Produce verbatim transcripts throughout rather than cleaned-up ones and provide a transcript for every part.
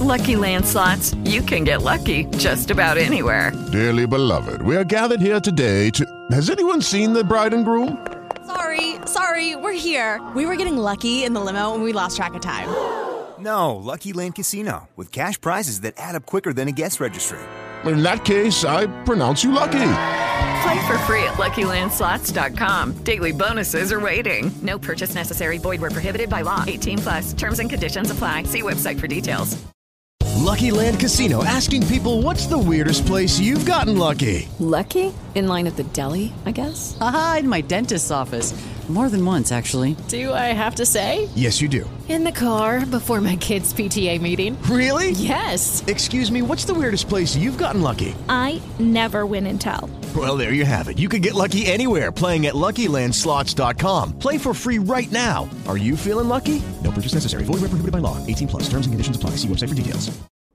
Lucky Land Slots, you can get lucky just about anywhere. Dearly beloved, we are gathered here today to... Has anyone seen the bride and groom? Sorry, sorry, we're here. We were getting lucky in the limo and we lost track of time. No, Lucky Land Casino, with cash prizes that add up quicker than a guest registry. In that case, I pronounce you lucky. Play for free at Lucky Land Slots dot com. Daily bonuses are waiting. No purchase necessary. Void where prohibited by law. eighteen plus. Terms and conditions apply. See website for details. Lucky Land Casino, asking people, what's the weirdest place you've gotten lucky? Lucky? In line at the deli, I guess? Aha, in my dentist's office. More than once, actually. Do I have to say? Yes, you do. In the car before my kids' P T A meeting. Really? Yes. Excuse me, what's the weirdest place you've gotten lucky? I never win and tell. Well, there you have it. You can get lucky anywhere, playing at Lucky Land Slots dot com. Play for free right now. Are you feeling lucky? No purchase necessary. Void where prohibited by law. eighteen plus. Terms and conditions apply. See website for details.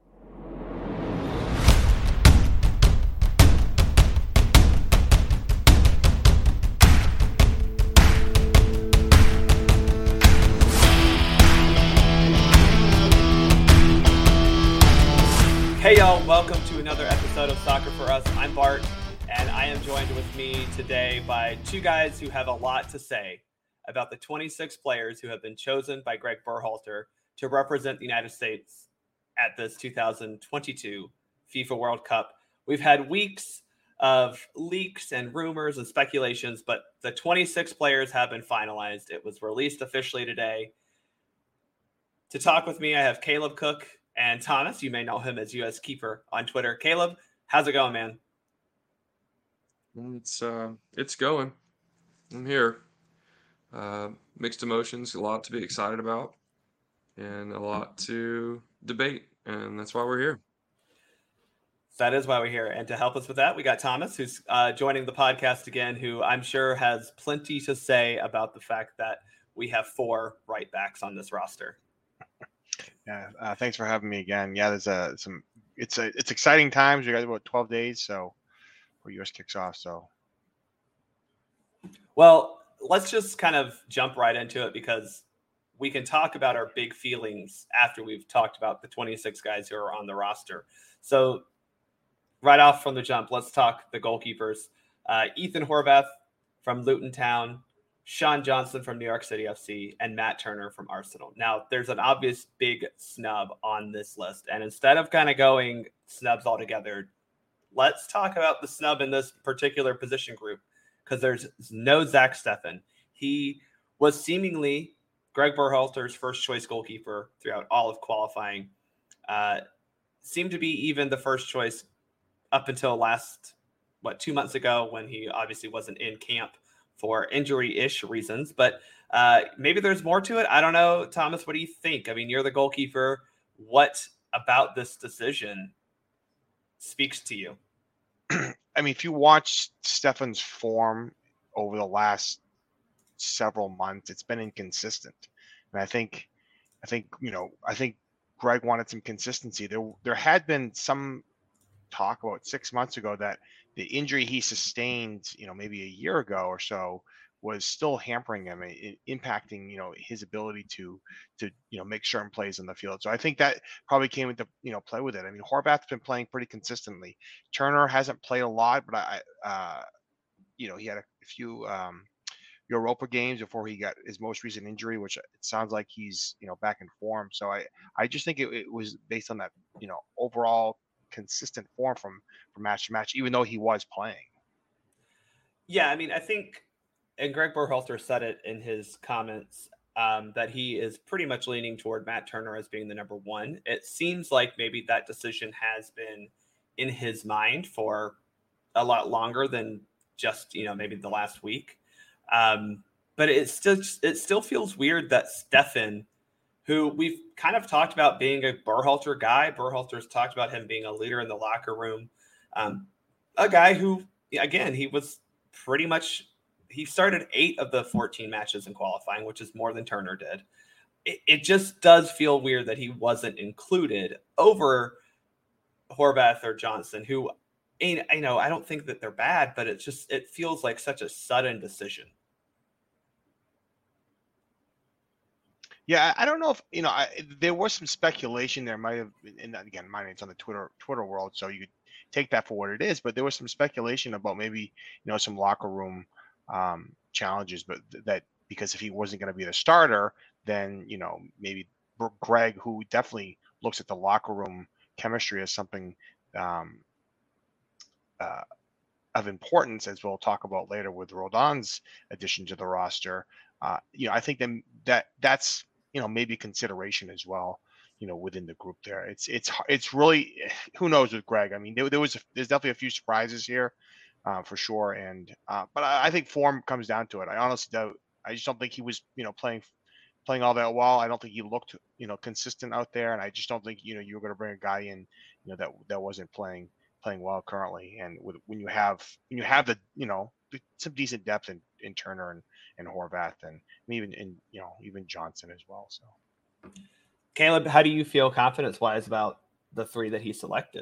Hey y'all, welcome to another episode of Soccer for Us. I'm Bart, and I am joined with me today by two guys who have a lot to say about the twenty-six players who have been chosen by Greg Berhalter to represent the United States at this two thousand twenty-two FIFA World Cup. We've had weeks of leaks and rumors and speculations, but the twenty-six players have been finalized. It was released officially today. To talk with me, I have Caleb Cook and Thomas. You may know him as U S Keeper on Twitter. Caleb, how's it going, man? It's uh, it's going. I'm here. Uh, mixed emotions, a lot to be excited about, and a lot to debate, and that's why we're here. That is why we're here. And to help us with that, we got Thomas, who's uh, joining the podcast again, who I'm sure has plenty to say about the fact that we have four right backs on this roster. Yeah, uh, thanks for having me again. Yeah, there's a some. It's a it's exciting times. We got about twelve days, so before U S kicks off. So, well, let's just kind of jump right into it because we can talk about our big feelings after we've talked about the twenty-six guys who are on the roster. So, right off from the jump, let's talk the goalkeepers. Uh, Ethan Horvath from Luton Town, Sean Johnson from New York City F C, and Matt Turner from Arsenal. Now, there's an obvious big snub on this list. And instead of kind of going snubs all together, let's talk about the snub in this particular position group because there's no Zach Steffen. He was seemingly Greg Berhalter's first choice goalkeeper throughout all of qualifying. Uh, seemed to be even the first choice up until last, what, two months ago when he obviously wasn't in camp for injury-ish reasons, but uh, maybe there's more to it. I don't know. Thomas, what do you think? I mean, you're the goalkeeper. What about this decision speaks to you? I mean, if you watch Steffen's form over the last several months, it's been inconsistent. And I think, I think, you know, I think Greg wanted some consistency. There, there had been some talk about six months ago that the injury he sustained, you know, maybe a year ago or so was still hampering him, it, impacting, you know, his ability to, to, you know, make certain plays on the field. So I think that probably came into, you know, play with it. I mean, Horvath's been playing pretty consistently. Turner hasn't played a lot, but I, uh, you know, he had a few um, Europa games before he got his most recent injury, which it sounds like he's, you know, back in form. So I, I just think it, it was based on that, you know, overall consistent form from from match to match, even though he was playing. Yeah, I mean, I think, and Greg Berhalter said it in his comments, um, that he is pretty much leaning toward Matt Turner as being the number one. It seems like maybe that decision has been in his mind for a lot longer than just, you know, maybe the last week. Um, but it still it still feels weird that Steffen, who we've kind of talked about being a Berhalter guy. Berhalter's talked about him being a leader in the locker room. Um, a guy who, again, he was pretty much, he started eight of the fourteen matches in qualifying, which is more than Turner did. It, it just does feel weird that he wasn't included over Horvath or Johnson, who, you know, I don't think that they're bad, but it's just, it feels like such a sudden decision. Yeah, I don't know if you know. I, there was some speculation. There might have, and again, my name's on the Twitter Twitter world, so you could take that for what it is. But there was some speculation about maybe you know some locker room um, challenges, but th- that because if he wasn't going to be the starter, then you know maybe Greg, who definitely looks at the locker room chemistry as something um, uh, of importance, as we'll talk about later with Rodon's addition to the roster. Uh, you know, I think then that that's you know maybe consideration as well. You know, within the group there, it's it's it's really who knows with Greg. I mean, there, there was a, there's definitely a few surprises here, uh, for sure. And uh, but I, I think form comes down to it. I honestly don't. I just don't think he was you know playing playing all that well. I don't think he looked you know consistent out there, and I just don't think you know you were going to bring a guy in you know that that wasn't playing playing well currently. And with, when you have when you have the you know some decent depth in, in Turner and and Horvath and, and even in you know even Johnson as well. So, Caleb, how do you feel confidence wise about the three that he selected?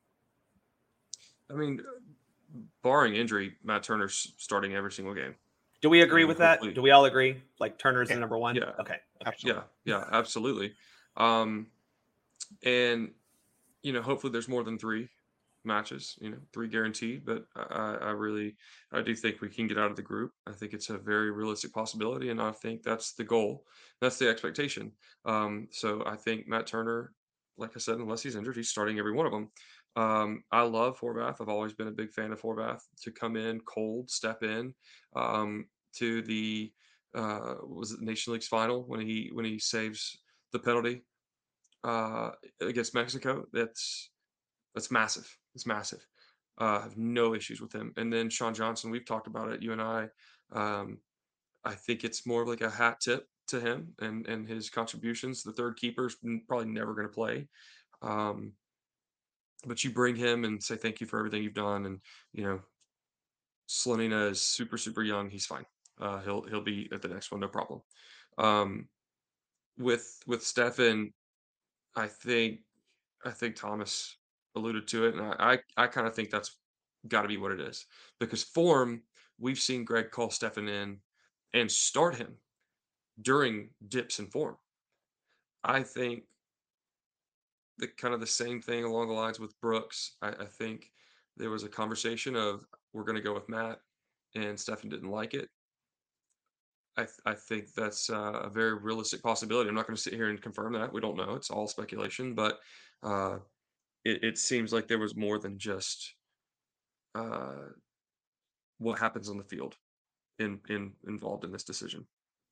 I mean, barring injury, Matt Turner's starting every single game. Do we agree and with that? Do we all agree? Like Turner's yeah. the number one? Yeah. Okay. okay. Yeah. Yeah. Absolutely. Um, and you know, hopefully there's more than three matches, you know, three guaranteed, but I, I really, I do think we can get out of the group. I think it's a very realistic possibility, and I think that's the goal. That's the expectation. Um, so I think Matt Turner, like I said, unless he's injured, he's starting every one of them. Um, I love Horvath. I've always been a big fan of Horvath. To come in cold, step in um, to the uh, was it the Nation League's final when he when he saves the penalty uh, against Mexico. That's that's massive. It's massive. Uh, I have no issues with him. And then Sean Johnson, we've talked about it, you and I. Um, I think it's more of like a hat tip to him and and his contributions. The third keeper's probably never going to play. Um, but you bring him and say thank you for everything you've done. And, you know, Slonina is super, super young. He's fine. Uh, he'll he'll be at the next one, no problem. Um, with with Stefan, I think I think Thomas alluded to it, and I I, I kind of think that's got to be what it is, because form, we've seen Greg call Stefan in and start him during dips in form. I think the kind of the same thing along the lines with Brooks. I, I think there was a conversation of we're going to go with Matt, and Stefan didn't like it. I, th- I think that's uh, a very realistic possibility. I'm not going to sit here and confirm that. We don't know. It's all speculation, but uh, it, it seems like there was more than just uh, what happens on the field in, in involved in this decision.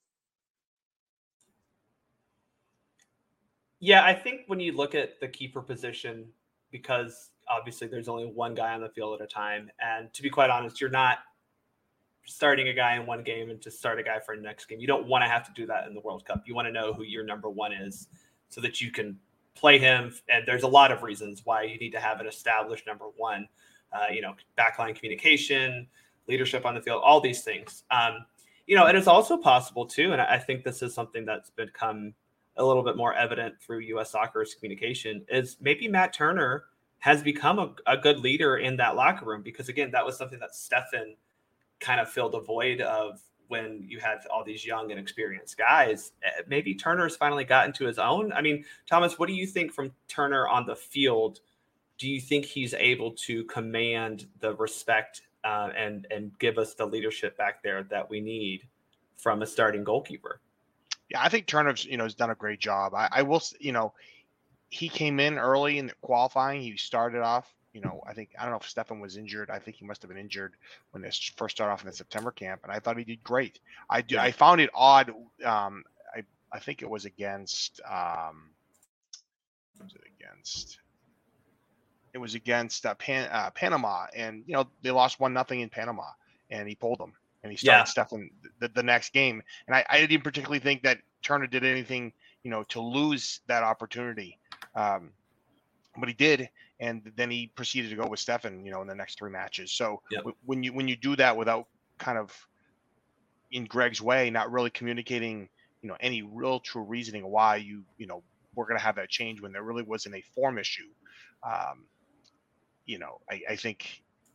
Yeah, I think when you look at the keeper position, because obviously there's only one guy on the field at a time, and to be quite honest, you're not starting a guy in one game and to start a guy for the next game. You don't want to have to do that in the World Cup. You want to know who your number one is so that you can play him. And there's a lot of reasons why you need to have an established number one, uh, you know, backline communication, leadership on the field, all these things. Um, you know, and it's also possible too, and I think this is something that's become a little bit more evident through U S Soccer's communication, is maybe Matt Turner has become a, a good leader in that locker room, because again, that was something that Stefan kind of filled a void of when you had all these young and experienced guys. Maybe Turner's finally gotten to his own. I mean, Thomas, what do you think from Turner on the field? Do you think he's able to command the respect uh, and, and give us the leadership back there that we need from a starting goalkeeper? Yeah, I think Turner's, you know, has done a great job. I, I will, you know, he came in early in the qualifying. He started off, you know, I think, I don't know if Stefan was injured. I think he must have been injured when they first started off in the September camp. And I thought he did great. I do, I found it odd. Um, I, I think it was against, um, what was it against? It was against uh, Pan, uh, Panama. And, you know, they lost one, nothing in Panama, and he pulled them. And he started yeah. Stefan the, the next game. And I, I didn't particularly think that Turner did anything, you know, to lose that opportunity. Um, but he did. And then he proceeded to go with Stefan, you know, in the next three matches. So yep. w- when you when you do that without kind of in Greg's way, not really communicating, you know, any real true reasoning why you, you know, we're going to have that change when there really wasn't a form issue. Um, you know, I, I think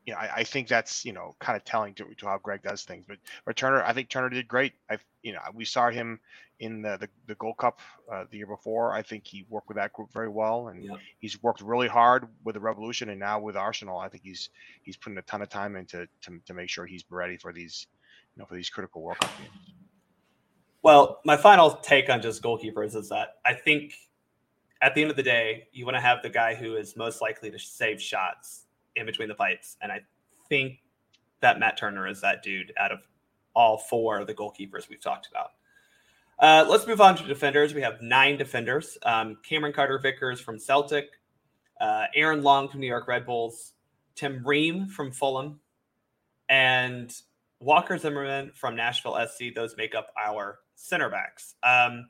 you know, I, I think that's, you know, kind of telling to, to how Greg does things. But, but Turner, I think Turner did great. I, you know, we saw him in the the, the Gold Cup uh, the year before. I think he worked with that group very well, and yep. he's worked really hard with the Revolution, and now with Arsenal. I think he's he's putting a ton of time into to, to make sure he's ready for these, you know, for these critical World Cup games. Well, my final take on just goalkeepers is that I think at the end of the day, you want to have the guy who is most likely to save shots in between the pipes. And I think that Matt Turner is that dude out of all four of the goalkeepers we've talked about. Uh, let's move on to defenders. We have nine defenders. Um, Cameron Carter-Vickers from Celtic, uh, Aaron Long from New York Red Bulls, Tim Ream from Fulham, and Walker Zimmerman from Nashville S C. Those make up our center backs. Um,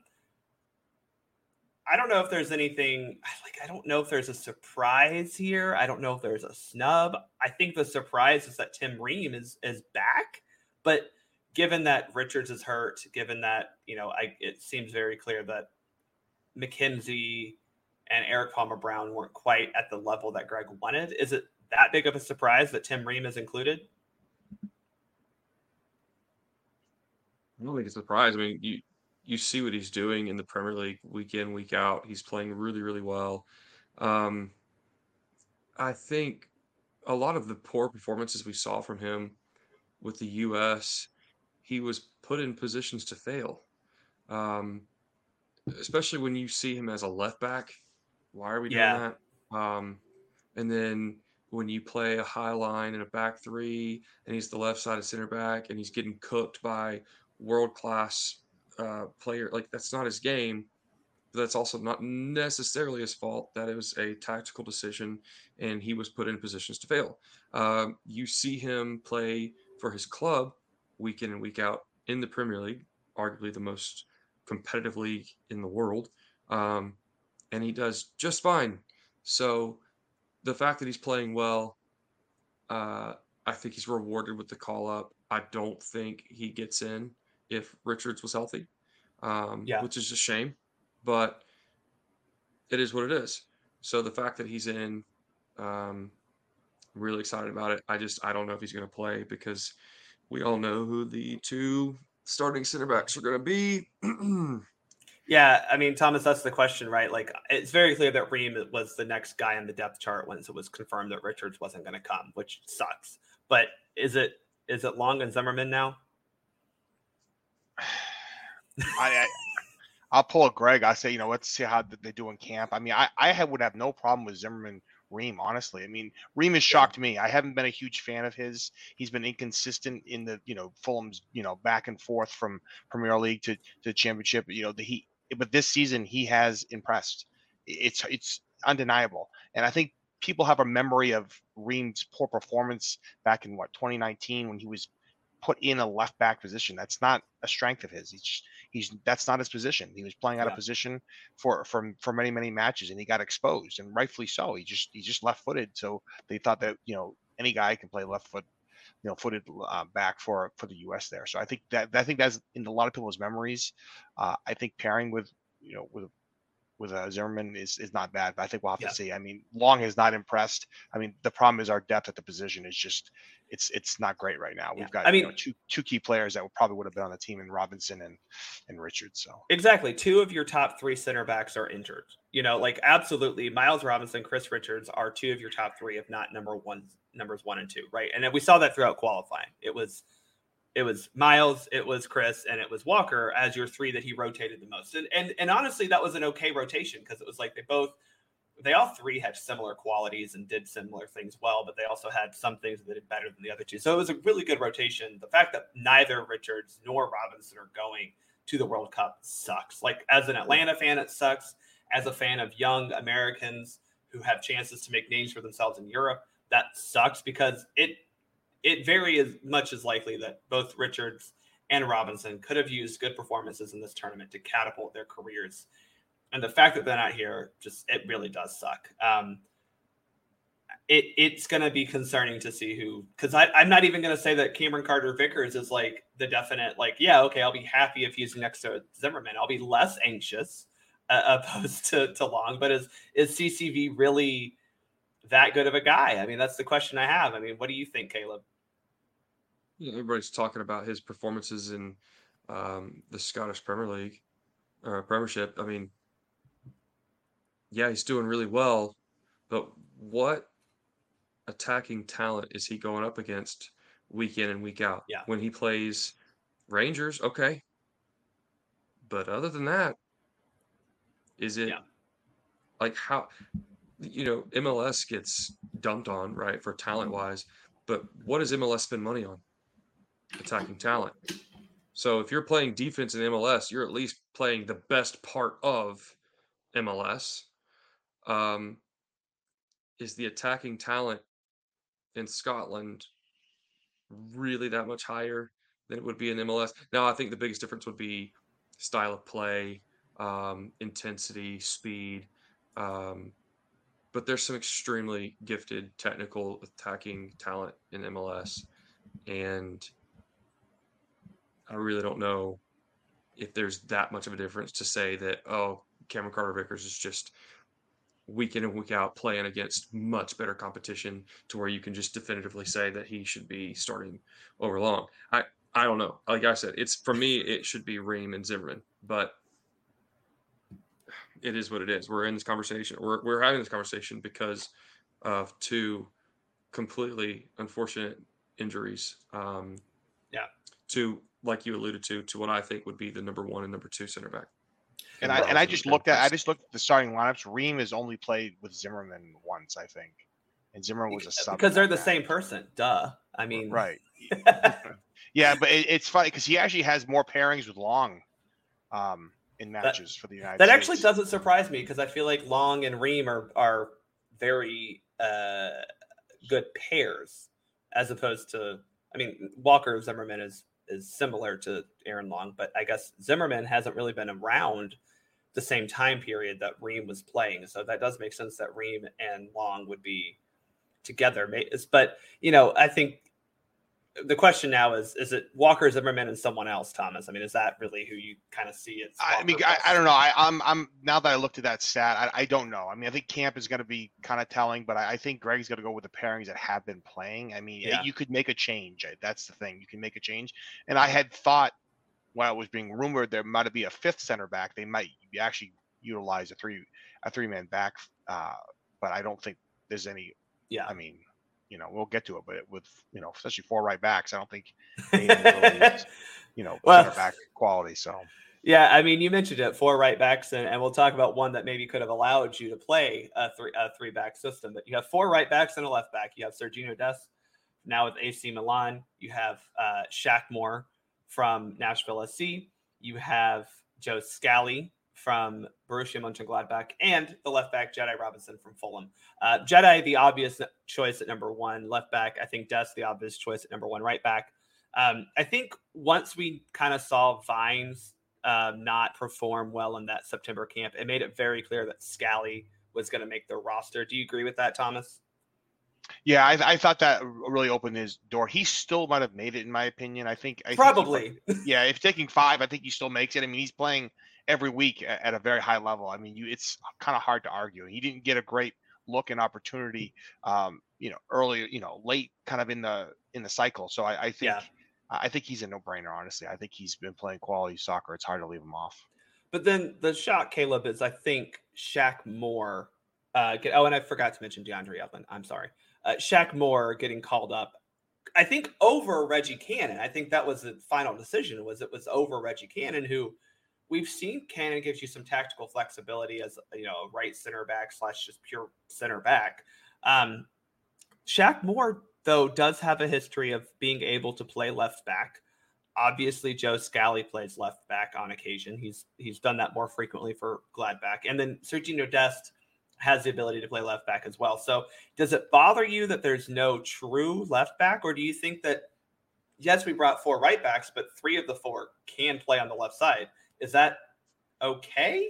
I don't know if there's anything like, I don't know if there's a surprise here. I don't know if there's a snub. I think the surprise is that Tim Ream is, is back, but given that Richards is hurt, given that, you know, I, it seems very clear that McKenzie and Eric Palmer Brown weren't quite at the level that Greg wanted. Is it that big of a surprise that Tim Ream is included? I don't think it's a surprise. I mean, you, you see what he's doing in the Premier League week in, week out. He's playing really, really well. Um, I think a lot of the poor performances we saw from him with the U S, he was put in positions to fail. Um, especially when you see him as a left back. Why are we doing yeah. that? Um, and then when you play a high line and a back three, and he's the left side of center back, and he's getting cooked by world-class uh, player, like that's not his game. But that's also not necessarily his fault. That it was a tactical decision, and he was put in positions to fail. Um, you see him play for his club week in and week out in the Premier League, arguably the most competitive league in the world, um, and he does just fine. So the fact that he's playing well, uh, I think he's rewarded with the call-up. I don't think he gets in if Richards was healthy, um, yeah. which is a shame. But it is what it is. So the fact that he's in, um, I'm really excited about it. I just I don't know if he's going to play because we all know who the two starting center backs are going to be. Yeah, I mean, Thomas, that's the question, right? Like, it's very clear that Ream was the next guy on the depth chart once it was confirmed that Richards wasn't going to come, which sucks. But is it is it Long and Zimmerman now? I, I I'll pull a Greg. I say, you know, let's see how they do in camp. I mean, I, I would have no problem with Zimmerman, Ream, honestly. I mean, Ream has shocked me. I haven't been a huge fan of his. He's been inconsistent in the, you know, Fulham's, you know, back and forth from Premier League to, to Championship. You know, the he, but this season he has impressed. It's it's undeniable. And I think people have a memory of Ream's poor performance back in what twenty nineteen when he was put in a left back position. That's not a strength of his. He's just, he's that's not his position. He was playing out yeah. of position for for for many many matches, and he got exposed, and rightfully so. He just he's just left footed, so they thought that, you know, any guy can play left foot, you know, footed uh, back for for the U S there. So I think that I think that's in a lot of people's memories. Uh, I think pairing with you know with with uh, Zimmerman is is not bad, but I think we'll have yeah. to see. I mean, Long has not impressed. I mean, the problem is our depth at the position is just it's it's not great right now. We've yeah. got I mean, you know, two two key players that probably would have been on the team in Robinson and and Richards. So exactly, two of your top three center backs are injured. You know, like absolutely, Miles Robinson, Chris Richards are two of your top three, if not number one, numbers one and two, right? And we saw that throughout qualifying. It was. It was Miles, it was Chris, and it was Walker as your three that he rotated the most. And and, and honestly, that was an okay rotation because it was like they both, they all three had similar qualities and did similar things well, but they also had some things that did better than the other two. So it was a really good rotation. The fact that neither Richards nor Robinson are going to the World Cup sucks. Like as an Atlanta fan, it sucks. As a fan of young Americans who have chances to make names for themselves in Europe, that sucks because it It very as much as likely that both Richards and Robinson could have used good performances in this tournament to catapult their careers. And the fact that they're not here, just, it really does suck. Um, it It's going to be concerning to see who, because I'm not even going to say that Cameron Carter-Vickers is like the definite, like, yeah, okay, I'll be happy if he's next to Zimmerman. I'll be less anxious uh, opposed to, to Long. But is, is C C V really that good of a guy? I mean, that's the question I have. I mean, what do you think, Caleb? You know, everybody's talking about his performances in um, the Scottish Premier League or Premiership. I mean, yeah, he's doing really well, but what attacking talent is he going up against week in and week out? Yeah. When he plays Rangers, okay. But other than that, is it yeah. like how, you know, M L S gets dumped on, right, for talent wise, but what does M L S spend money on? Attacking talent. So if you're playing defense in M L S, you're at least playing the best part of M L S. Um, is the attacking talent in Scotland really that much higher than it would be in M L S? Now, I think the biggest difference would be style of play, um, intensity, speed. Um, but there's some extremely gifted technical attacking talent in M L S. And I really don't know if there's that much of a difference to say that, oh, Cameron Carter-Vickers is just week in and week out playing against much better competition to where you can just definitively say that he should be starting over Long. I, I don't know. Like I said, it's for me, it should be Ream and Zimmerman, but it is what it is. We're in this conversation. We're, we're having this conversation because of two completely unfortunate injuries. Um, yeah. To, like you alluded to, to what I think would be the number one and number two center back. And I and I just looked at I just looked at the starting lineups. Ream has only played with Zimmerman once, I think, and Zimmerman was a sub because they're the same person. Duh. I mean, right? Yeah, but it, it's funny because he actually has more pairings with Long um, in matches that, for the United that States. That actually doesn't surprise me because I feel like Long and Ream are are very uh, good pairs, as opposed to. I mean, Walker Zimmerman is is similar to Aaron Long, but I guess Zimmerman hasn't really been around the same time period that Ream was playing. So that does make sense that Ream and Long would be together. But, you know, I think the question now is, is it Walker Zimmerman and someone else, Thomas? I mean, is that really who you kind of see? It's I mean, I, I don't know. I, I'm, I'm now that I looked at that stat, I, I don't know. I mean, I think camp is going to be kind of telling, but I, I think Greg's going to go with the pairings that have been playing. I mean, yeah. you could make a change. That's the thing. You can make a change. And I had thought, while it was being rumored, there might be a fifth center back. They might actually utilize a three, a three man back. Uh, but I don't think there's any. Yeah. I mean, you know, we'll get to it, but with, you know, especially four right backs, I don't think, really is, you know, well, center back quality. So. Yeah, I mean, you mentioned it, four right backs, and, and we'll talk about one that maybe could have allowed you to play a three a three back system. But you have four right backs and a left back. You have Sergiño Dest now with A C Milan. You have uh, Shaq Moore from Nashville S C. You have Joe Scally from Borussia Mönchengladbach, and the left back Jedi Robinson from Fulham. Uh, Jedi, the obvious choice at number one left back. I think Dest, the obvious choice at number one right back. Um, I think once we kind of saw Vines um, not perform well in that September camp, it made it very clear that Scally was going to make the roster. Do you agree with that, Thomas? Yeah, I, I thought that really opened his door. He still might have made it, in my opinion. I think I probably. Think he, yeah, if taking five, I think he still makes it. I mean, he's playing every week at, at a very high level. I mean, you it's kind of hard to argue. He didn't get a great look and opportunity, um, you know, early, you know, late, kind of in the in the cycle. So I, I think yeah. I think he's a no-brainer. Honestly, I think he's been playing quality soccer. It's hard to leave him off. But then the shock, Caleb, is I think Shaq Moore. Uh, get, oh, and I forgot to mention DeAndre Yedlin. I'm sorry. Uh, Shaq Moore getting called up, I think, over Reggie Cannon. I think that was the final decision, was it was over Reggie Cannon, who we've seen Cannon gives you some tactical flexibility as, you know, a right center back slash just pure center back. Um, Shaq Moore, though, does have a history of being able to play left back. Obviously, Joe Scally plays left back on occasion. He's he's done that more frequently for Gladbach. And then Sergiño Dest has the ability to play left back as well. So does it bother you that there's no true left back, or do you think that, yes, we brought four right backs, but three of the four can play on the left side? Is that okay?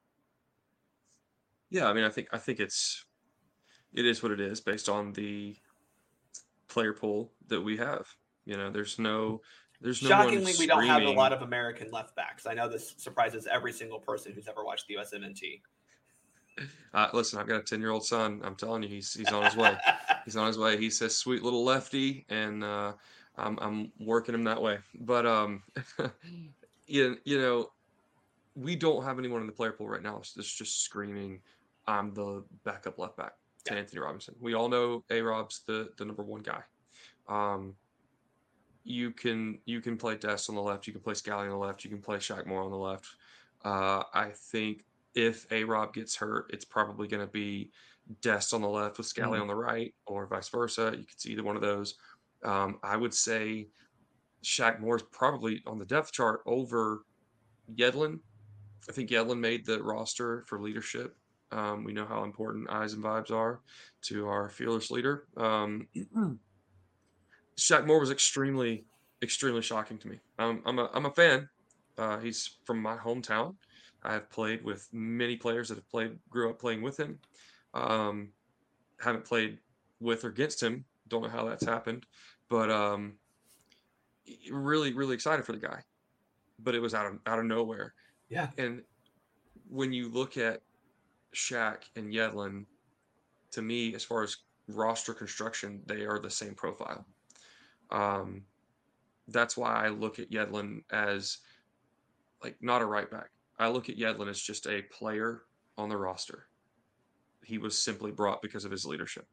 Yeah, I mean, I think I think it's it is what it is based on the player pool that we have. You know, there's no there's no shockingly we don't have a screaming... lot of American left backs. I know this surprises every single person who's ever watched the U S M N T. Uh, listen, I've got a ten-year-old son. I'm telling you, he's he's on his way. He's on his way. He's a sweet little lefty, and uh, I'm I'm working him that way. But um, you you know, we don't have anyone in the player pool right now that's just screaming, "I'm the backup left back to Yeah. Anthony Robinson." We all know A-Rob's the the number one guy. Um, you can you can play Dest on the left. You can play Scally on the left. You can play Shaq Moore on the left. Uh, I think if A-Rob gets hurt, it's probably going to be Dest on the left with Scally Mhm. on the right, or vice versa. You could see either one of those. Um, I would say Shaq Moore's probably on the depth chart over Yedlin. I think Yedlin made the roster for leadership. Um, we know how important eyes and vibes are to our fearless leader. Um, Shaq Moore was extremely, extremely shocking to me. Um, I'm a I'm a fan. Uh, he's from my hometown. I have played with many players that have played, grew up playing with him. Um, haven't played with or against him. Don't know how that's happened, but um, really, really excited for the guy. But it was out of out of nowhere. Yeah. And when you look at Shaq and Yedlin, to me, as far as roster construction, they are the same profile. Um, that's why I look at Yedlin as like not a right back. I look at Yedlin as just a player on the roster. He was simply brought because of his leadership.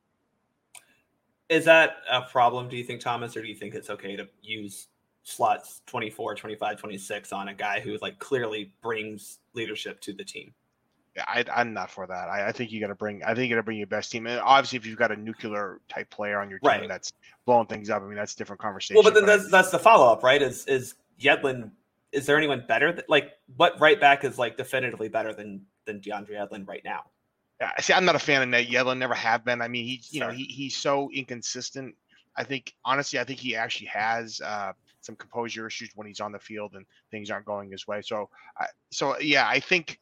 Is that a problem, do you think, Thomas, or do you think it's okay to use slots twenty-four, twenty-five, twenty-six on a guy who like clearly brings leadership to the team? Yeah, I, I'm not for that. I, I think you got to bring. I think you got to bring your best team. And obviously, if you've got a nuclear type player on your team Right. that's blowing things up, I mean that's a different conversation. Well, but then I- that's that's the follow up, right? Is is Yedlin? Is there anyone better? That, like, what right back is like definitively better than than DeAndre Yedlin right now? Yeah, see, I'm not a fan of Nate Yedlin. Never have been. I mean, he, you know, Sure. he he's so inconsistent. I think, honestly, I think he actually has uh, some composure issues when he's on the field and things aren't going his way. So, I so yeah, I think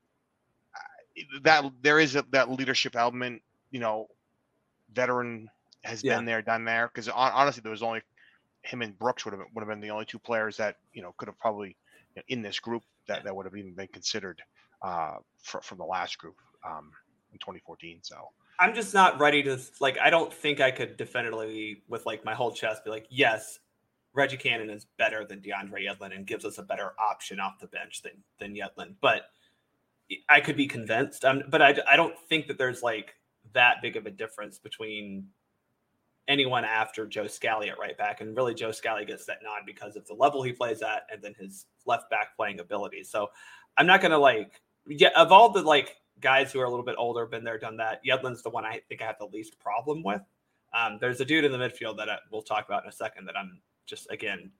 uh, that there is a, that leadership element. You know, veteran has Yeah. been there, done there. Because honestly, there was only him and Brooks would have would have been the only two players that you know could have probably you know, in this group that, that would have even been considered uh, for, from the last group um, in twenty fourteen. So I'm just not ready to like. I don't think I could definitively, with like my whole chest, be like, yes, Reggie Cannon is better than DeAndre Yedlin and gives us a better option off the bench than than Yedlin. But I could be convinced. Um, but I I don't think that there's like that big of a difference between anyone after Joe Scally at right back, and really Joe Scally gets that nod because of the level he plays at and then his left back playing ability. So I'm not gonna like yeah of all the like guys who are a little bit older, been there, done that, Yedlin's the one I think I have the least problem with. Um, there's a dude in the midfield that I, we'll talk about in a second that I'm just again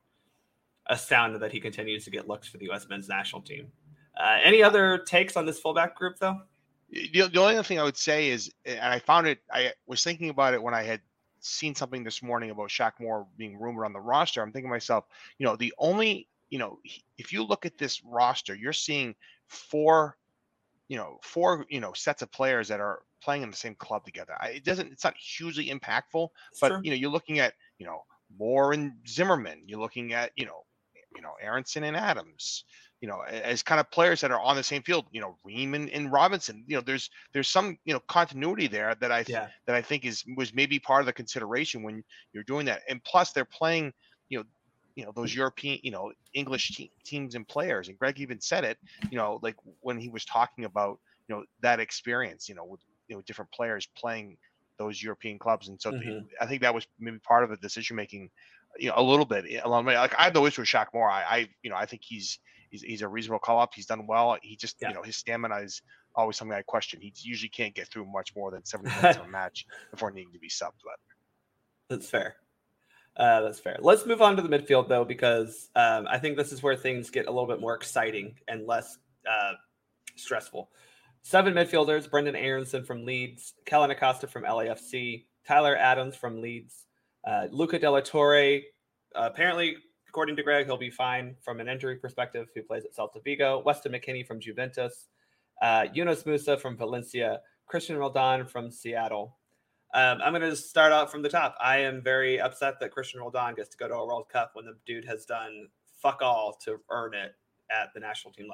astounded that he continues to get looks for the U S men's national team. Uh, any other takes on this fullback group though? the, the only other thing I would say is, and I found it, I was thinking about it when I had seen something this morning about Shaq Moore being rumored on the roster. I'm thinking to myself, you know, the only, you know, if you look at this roster, you're seeing four, you know, four, you know, sets of players that are playing in the same club together. I, it doesn't, it's not hugely impactful, but Sure. you know, you're looking at, you know, Moore and Zimmerman. You're looking at, you know, you know, Aronson and Adams. You know, as kind of players that are on the same field, you know, Ream and, and Robinson, you know, there's, there's some, you know, continuity there that I, Yeah. that I think is, was maybe part of the consideration when you're doing that. And plus they're playing, you know, you know, those European, you know, English te- teams and players. And Greg even said it, you know, like when he was talking about, you know, that experience, you know, with, you know, different players playing those European clubs. And so Mhm. I think that was maybe part of the decision-making, you know, a little bit along the way. Like I have no issue with Shaq Moore. I, I, you know, I think he's, He's, he's a reasonable call up. He's done well. He just, Yeah. you know, his stamina is always something I question. He usually can't get through much more than seventy minutes of a match before needing to be subbed. But That's fair. Uh, that's fair. Let's move on to the midfield, though, because um, I think this is where things get a little bit more exciting and less uh, stressful. Seven midfielders: Brendan Aronson from Leeds, Kellen Acosta from L A F C, Tyler Adams from Leeds, uh, Luca De La Torre. Uh, apparently, according to Greg, he'll be fine from an injury perspective, who plays at Celta Vigo, Weston McKennie from Juventus, uh, Yunus Musa from Valencia, Christian Roldan from Seattle. Um, I'm going to start out from the top. I am very upset that Christian Roldan gets to go to a World Cup when the dude has done fuck all to earn it at the national team level.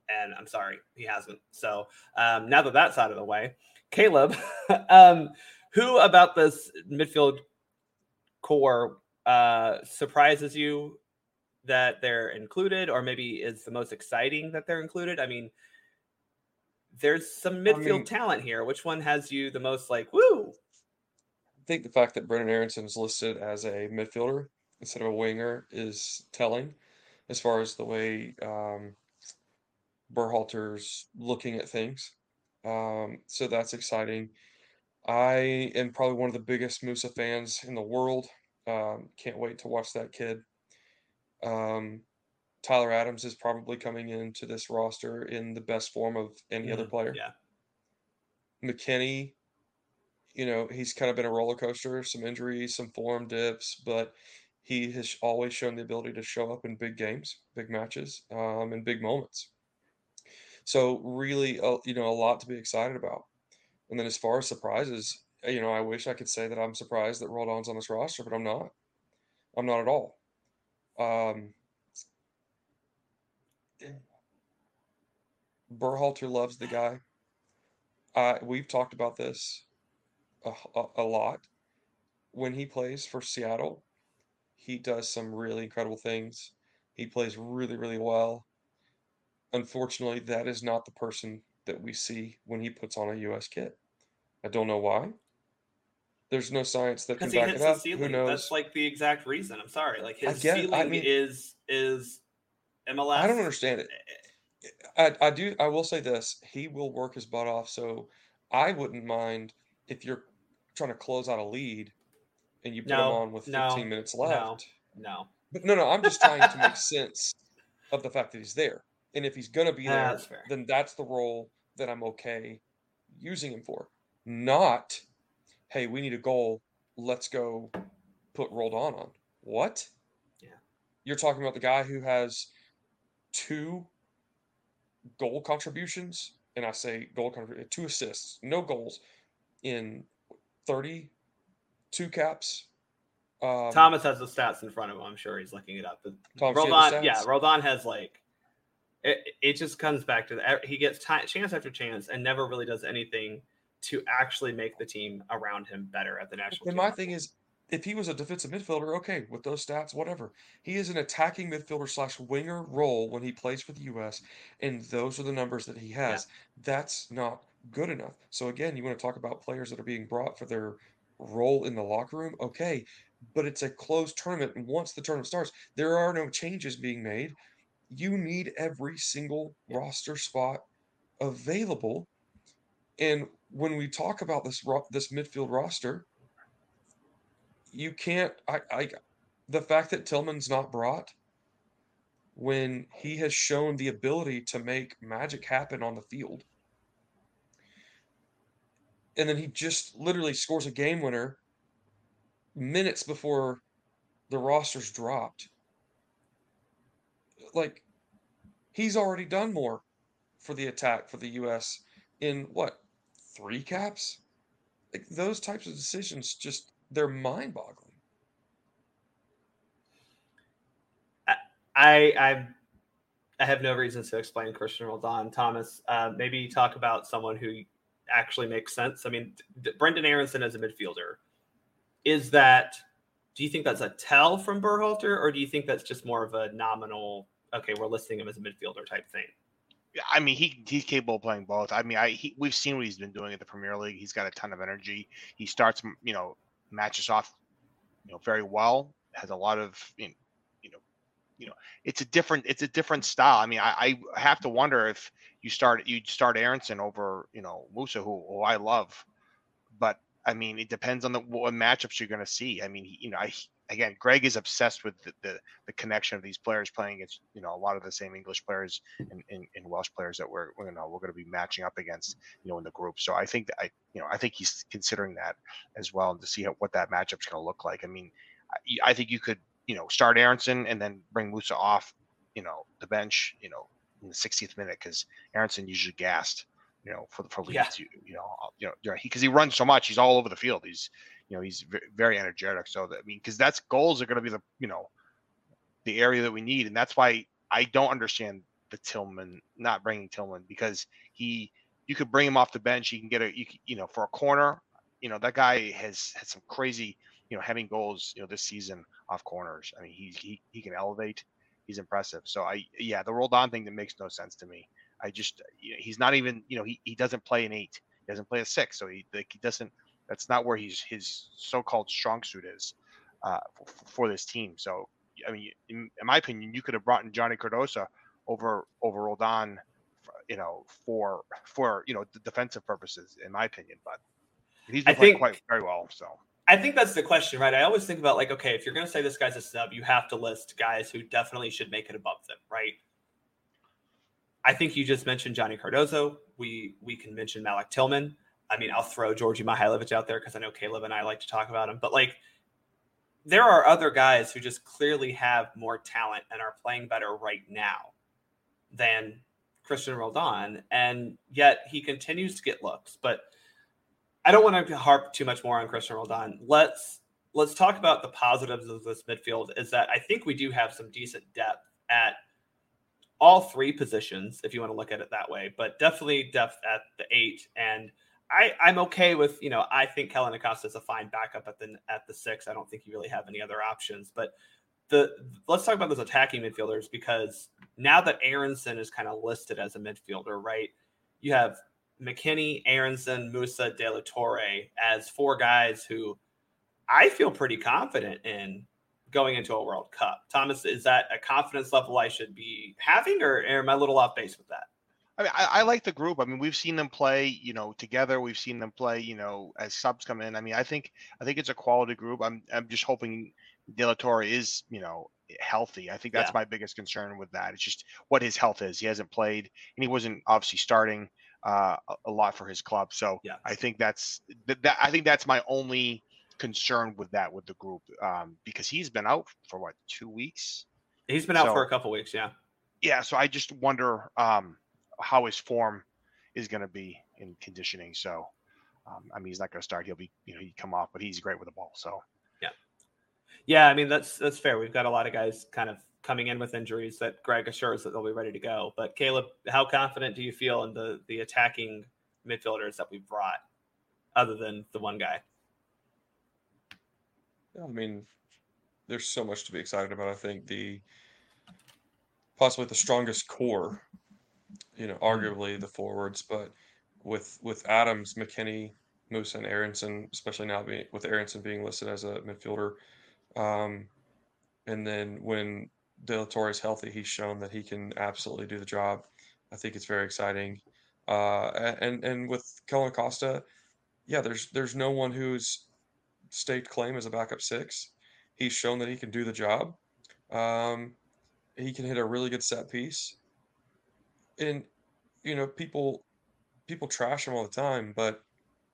And I'm sorry, he hasn't. So um, now that that's out of the way, Caleb, um, who about this midfield core uh, surprises you that they're included, or maybe is the most exciting that they're included? I mean, there's some midfield I mean, talent here. Which one has you the most like, woo? I think the fact that Brenden Aaronson is listed as a midfielder instead of a winger is telling as far as the way um, Berhalter's looking at things. Um, so that's exciting. I am probably one of the biggest Musa fans in the world. Um, can't wait to watch that kid. Um, Tyler Adams is probably coming into this roster in the best form of any mm, other player. Yeah. McKennie, you know, he's kind of been a roller coaster, some injuries, some form dips, but he has always shown the ability to show up in big games, big matches, um, and big moments. So really, uh, you know, a lot to be excited about. And then as far as surprises, you know, I wish I could say that I'm surprised that Roldan's on this roster, but I'm not. I'm not at all. Um, Berhalter loves the guy. Uh, we've talked about this a, a, a lot. When he plays for Seattle, he does some really incredible things. He plays really, really well. Unfortunately, that is not the person that we see when he puts on a U S kit. I don't know why. There's no science that can back it up. Who knows? That's like the exact reason. I'm sorry. Like his get, ceiling I mean, is is M L S. I don't understand it. I, I do. I will say this: he will work his butt off. So I wouldn't mind if you're trying to close out a lead and you put no, him on with fifteen no, minutes left. No, no. But no, no. I'm just trying to make sense of the fact that he's there. And if he's going to be there, that's then that's the role that I'm okay using him for. Not, hey, we need a goal. Let's go put Roldan on. What? Yeah. You're talking about the guy who has two goal contributions, and I say goal contribution, two assists, no goals in thirty-two caps. Um, Thomas has the stats in front of him. I'm sure he's looking it up. But Thomas, Roldan, yeah, Roldan has like, it, it just comes back to that. He gets t- chance after chance and never really does anything to actually make the team around him better at the national and team. my thing is, if he was a defensive midfielder, okay, with those stats, whatever. He is an attacking midfielder slash winger role when he plays for the U S, and those are the numbers that he has. Yeah. That's not good enough. So again, you want to talk about players that are being brought for their role in the locker room, okay, but it's a closed tournament, and once the tournament starts, there are no changes being made. You need every single roster spot available. And when we talk about this this midfield roster, you can't I, I the fact that Tillman's not brought when he has shown the ability to make magic happen on the field, and then he just literally scores a game winner minutes before the roster's dropped. Like, he's already done more for the attack for the U S in what, three caps? Like, those types of decisions, just they're mind-boggling. I, I I have no reason to explain Christian Roldan. Thomas, uh, maybe talk about someone who actually makes sense. I mean, D- Brenden Aaronson as a midfielder, is that? Do you think that's a tell from Berhalter, or do you think that's just more of a nominal? Okay, we're listing him as a midfielder type thing. I mean, he he's capable of playing both. I mean, I he, we've seen what he's been doing at the Premier League. He's got a ton of energy. He starts, you know, matches off, you know, very well. Has a lot of, you know, you know, you know, it's a different it's a different style. I mean, I, I have to wonder if you start you start Aaronson over, you know, Musa, who, who I love, but I mean, it depends on the what matchups you're going to see. I mean, you know, I. Again, Greg is obsessed with the, the, the connection of these players playing against, you know, a lot of the same English players and, and, and Welsh players that we're, you know, we're going to be matching up against, you know, in the group. So I think that I, you know, I think he's considering that as well, and to see how, what that matchup's going to look like. I mean, I, I think you could, you know, start Aaronson and then bring Musa off, you know, the bench, you know, in the sixtieth minute, because Aaronson usually gassed, you know, for the for Leeds, yeah. you, you know, you know, because he, he runs so much, he's all over the field. He's You know, he's very energetic. So that, I mean, because that's goals are going to be the, you know, the area that we need. And that's why I don't understand the Tillman, not bringing Tillman because he, you could bring him off the bench. He can get a, you, you know, for a corner, you know, that guy has had some crazy, you know, having goals, you know, this season off corners. I mean, he, he, he can elevate. He's impressive. So I, yeah, the Roldan thing that makes no sense to me. I just, you know, he's not even, you know, he, he doesn't play an eight. He doesn't play a six. So he, like, he doesn't, that's not where he's, his so-called strong suit is uh, for, for this team. So, I mean, in, in my opinion, you could have brought in Johnny Cardoso over, over Roldan, you know, for, for, you know, the defensive purposes, in my opinion, but he's been I playing think, quite very well. So I think that's the question, right? I always think about like, okay, if you're going to say this guy's a snub, you have to list guys who definitely should make it above them, right? I think you just mentioned Johnny Cardoso. We we can mention Malik Tillman. I mean, I'll throw Georgi Mihailovic out there because I know Caleb and I like to talk about him. But like, there are other guys who just clearly have more talent and are playing better right now than Christian Roldan, and yet he continues to get looks. But I don't want to harp too much more on Christian Roldan. Let's let's talk about the positives of this midfield. Is that I think we do have some decent depth at all three positions, if you want to look at it that way, but definitely depth at the eight. And I, I'm okay with, you know, I think Kellen Acosta is a fine backup at the at the six. I don't think you really have any other options. But the let's talk about those attacking midfielders, because now that Aaronson is kind of listed as a midfielder, right? You have McKennie, Aaronson, Musa, De La Torre as four guys who I feel pretty confident in going into a World Cup. Thomas, is that a confidence level I should be having, or, or am I a little off base with that? I mean, I, I like the group. I mean, we've seen them play, you know, together. We've seen them play, you know, as subs come in. I mean, I think, I think it's a quality group. I'm, I'm just hoping De La Torre is, you know, healthy. I think that's yeah. my biggest concern with that. It's just what his health is. He hasn't played, and he wasn't obviously starting uh, a, a lot for his club. So yeah. I think that's that, that. I think that's my only concern with that with the group, um, because he's been out for what, two weeks. He's been out so, for a couple weeks. Yeah. Yeah. So I just wonder, um, how his form is going to be in conditioning. So, um, I mean, he's not going to start. He'll be, you know, he'd come off, but he's great with the ball. So, yeah. Yeah. I mean, that's, that's fair. We've got a lot of guys kind of coming in with injuries that Greg assures that they'll be ready to go. But Caleb, how confident do you feel in the, the attacking midfielders that we've brought other than the one guy? I mean, there's so much to be excited about. I think the, possibly the strongest core, you know, arguably the forwards, but with with Adams, McKennie, Musa, and Aaronson, especially now being, with Aaronson being listed as a midfielder, um, and then when De La Torre is healthy, he's shown that he can absolutely do the job. I think it's very exciting. Uh, and and with Kellen Acosta, yeah, there's there's no one who's staked claim as a backup six. He's shown that he can do the job. Um, he can hit a really good set piece. And, you know, people people trash him all the time, but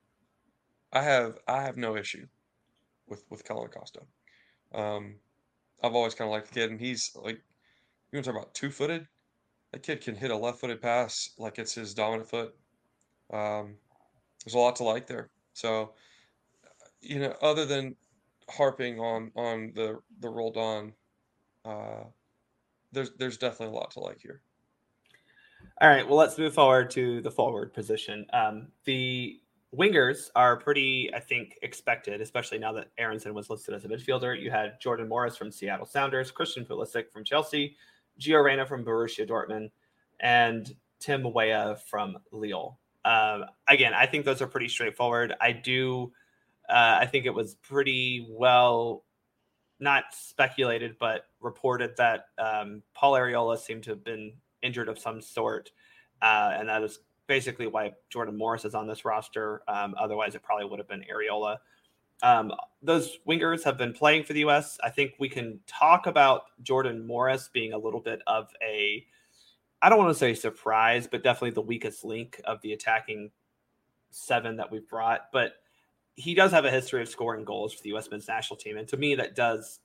I have I have no issue with, with Kellen Acosta. Um, I've always kind of liked the kid, and he's like, you want to talk about two-footed? That kid can hit a left-footed pass like it's his dominant foot. Um, there's a lot to like there. So, you know, other than harping on on the the Roldan, uh, there's there's definitely a lot to like here. All right, well, let's move forward to the forward position. Um, the wingers are pretty, I think, expected, especially now that Aaronson was listed as a midfielder. You had Jordan Morris from Seattle Sounders, Christian Pulisic from Chelsea, Gio Reyna from Borussia Dortmund, and Tim Weah from Lille. Um, again, I think those are pretty straightforward. I do, uh, I think it was pretty well, not speculated, but reported that um, Paul Arriola seemed to have been injured of some sort. Uh, and that is basically why Jordan Morris is on this roster. Um, otherwise, it probably would have been Arriola. Um, those wingers have been playing for the U S. I think we can talk about Jordan Morris being a little bit of a, I don't want to say surprise, but definitely the weakest link of the attacking seven that we've brought. But he does have a history of scoring goals for the U S men's national team. And to me, that does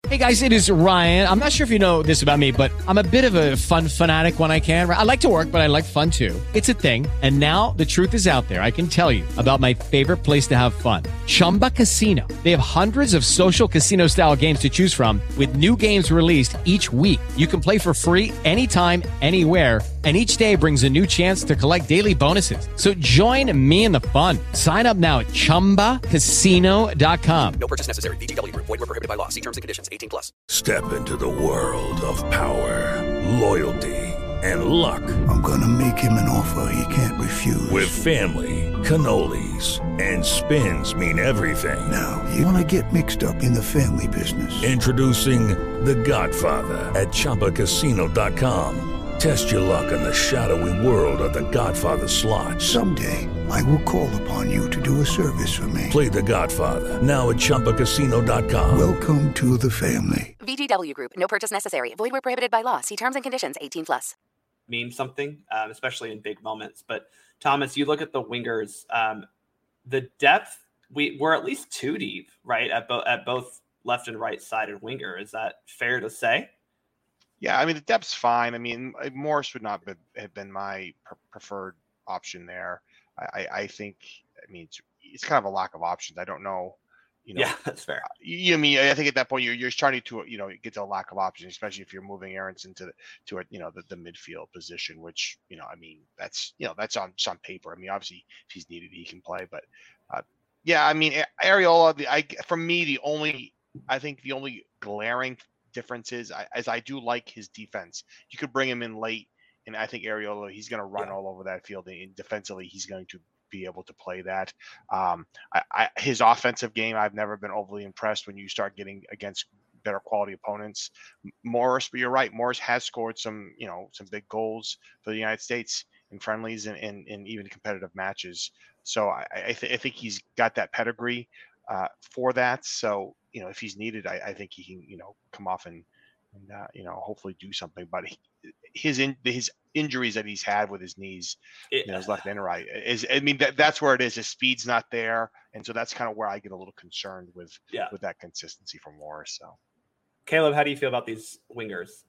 Hey guys, it is Ryan. I'm not sure if you know this about me, but I'm a bit of a fun fanatic when I can. I like to work, but I like fun too. It's a thing. And now the truth is out there. I can tell you about my favorite place to have fun. Chumba Casino. They have hundreds of social casino style games to choose from with new games released each week. You can play for free anytime, anywhere. And each day brings a new chance to collect daily bonuses. So join me in the fun. Sign up now at chumba casino dot com. No purchase necessary. V G W Group. Void where prohibited by law. See terms and conditions. eighteen plus. Step into the world of power, loyalty, and luck. I'm gonna make him an offer he can't refuse. With family, cannolis, and spins mean everything. Now, you wanna get mixed up in the family business. Introducing The Godfather at chumba casino dot com. Test your luck in the shadowy world of The Godfather slot. Someday, I will call upon you to do a service for me. Play The Godfather, now at chumba casino dot com. Welcome to the family. V G W Group. No purchase necessary. Void where prohibited by law. See terms and conditions. eighteen plus. Mean something, um, especially in big moments. But Thomas, you look at the wingers, um, the depth, we, we're at least two deep, right, at, bo- at both left and right sided winger. Is that fair to say? Yeah, I mean, the depth's fine. I mean, Morris would not be, have been my pre- preferred option there. I, I, I think, I mean, it's, it's kind of a lack of options. I don't know. You know, yeah, that's fair. You I mean I think at that point you're you're starting to you know get to a lack of options, especially if you're moving Aronson to the to a, you know the, the midfield position, which you know I mean that's you know that's on on paper. I mean obviously if he's needed he can play, but uh, yeah I mean Arriola. The I for me the only I think the only glaring difference is I, as I do like his defense. You could bring him in late, and I think Arriola he's going to run yeah. all over that field, and defensively he's going to be able to play that. Um, I, I, his offensive game, I've never been overly impressed when you start getting against better quality opponents. Morris, but you're right, Morris has scored some, you know, some big goals for the United States in friendlies and, and, and even competitive matches. So I, I, th- I think he's got that pedigree uh, for that. So, you know, if he's needed, I, I think he can, you know, come off and, and uh, you know, hopefully do something. But he, his in his injuries that he's had with his knees, it, you know, his left and right is. I mean, that that's where it is. His speed's not there, and so that's kind of where I get a little concerned with yeah. with that consistency from Morris. So, Caleb, how do you feel about these wingers?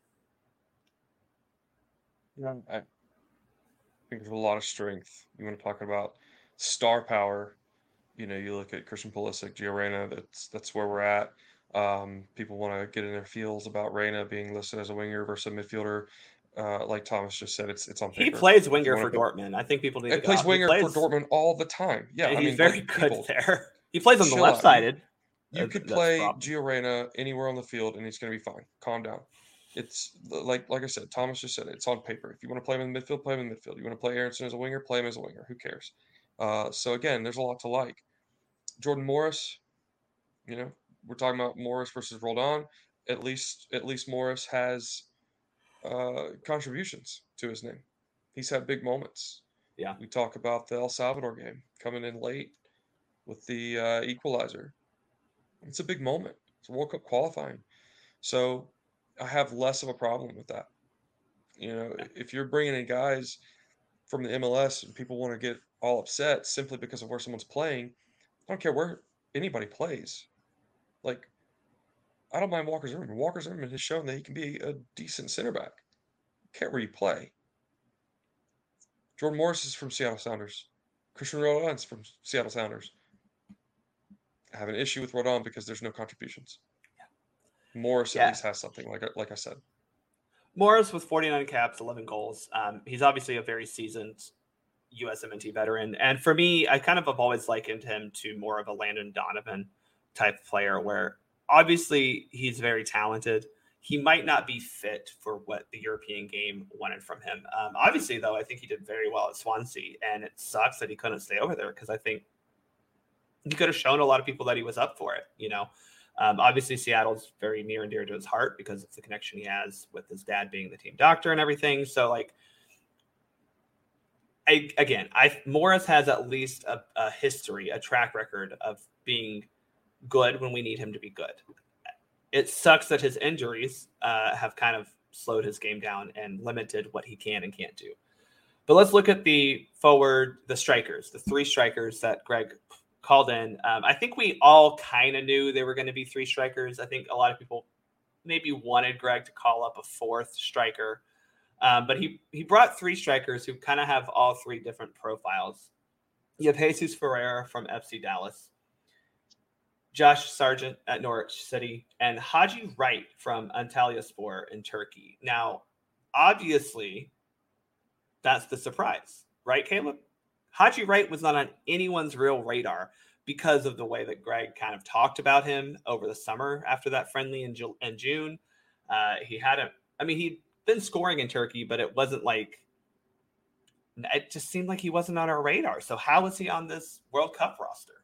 Yeah, I think there's a lot of strength. You want to talk about star power? You know, you look at Christian Pulisic, Gio Reyna. That's that's where we're at. Um, people want to get in their feels about Reyna being listed as a winger versus a midfielder. Uh, like Thomas just said, it's it's on paper. He plays winger for Dortmund. I think people need he to plays go winger he plays, for Dortmund all the time. Yeah, he's I mean, very like, good people, there. He plays on the chill left-sided. You That's- could that's play the problem. Gio Reyna anywhere on the field, and he's going to be fine. Calm down. It's like like I said, Thomas just said it. It's on paper. If you want to play him in the midfield, play him in the midfield. You want to play Aronson as a winger, play him as a winger. Who cares? Uh, so again, there's a lot to like. Jordan Morris, you know, we're talking about Morris versus Roldan. At least, at least Morris has uh, contributions to his name. He's had big moments. Yeah, we talk about the El Salvador game coming in late with the uh, equalizer. It's a big moment. It's a World Cup qualifying, so I have less of a problem with that. You know, if you're bringing in guys from the M L S and people want to get all upset simply because of where someone's playing, I don't care where anybody plays. Like, I don't mind Walker Zimmerman. Walker Zimmerman has shown that he can be a decent center back. I don't care where you play. Jordan Morris is from Seattle Sounders. Christian Roldan's from Seattle Sounders. I have an issue with Roldan because there's no contributions. Yeah. Morris Yeah. at least has something, like I- like I said. Morris with forty-nine caps, eleven goals. Um, he's obviously a very seasoned U S M N T veteran. And for me, I kind of have always likened him to more of a Landon Donovan type player where obviously he's very talented. He might not be fit for what the European game wanted from him. Um, obviously, though, I think he did very well at Swansea. And it sucks that he couldn't stay over there because I think he could have shown a lot of people that he was up for it, you know. Um, obviously, Seattle's very near and dear to his heart because it's the connection he has with his dad being the team doctor and everything. So, like, I, again, I Morris has at least a, a history, a track record of being good when we need him to be good. It sucks that his injuries uh, have kind of slowed his game down and limited what he can and can't do. But let's look at the forward, the strikers, the three strikers that Greg called in. Um, I think we all kind of knew they were going to be three strikers. I think a lot of people maybe wanted Greg to call up a fourth striker. Um, but he, he brought three strikers who kind of have all three different profiles. You have Jesus Ferreira from F C Dallas, Josh Sargent at Norwich City, and Haji Wright from Antalyaspor in Turkey. Now, obviously, that's the surprise, right, Caleb? Haji Wright was not on anyone's real radar because of the way that Greg kind of talked about him over the summer after that friendly in, Ju- in June. Uh, he hadn't, I mean, he'd been scoring in Turkey, but it wasn't like, it just seemed like he wasn't on our radar. So how is he on this World Cup roster?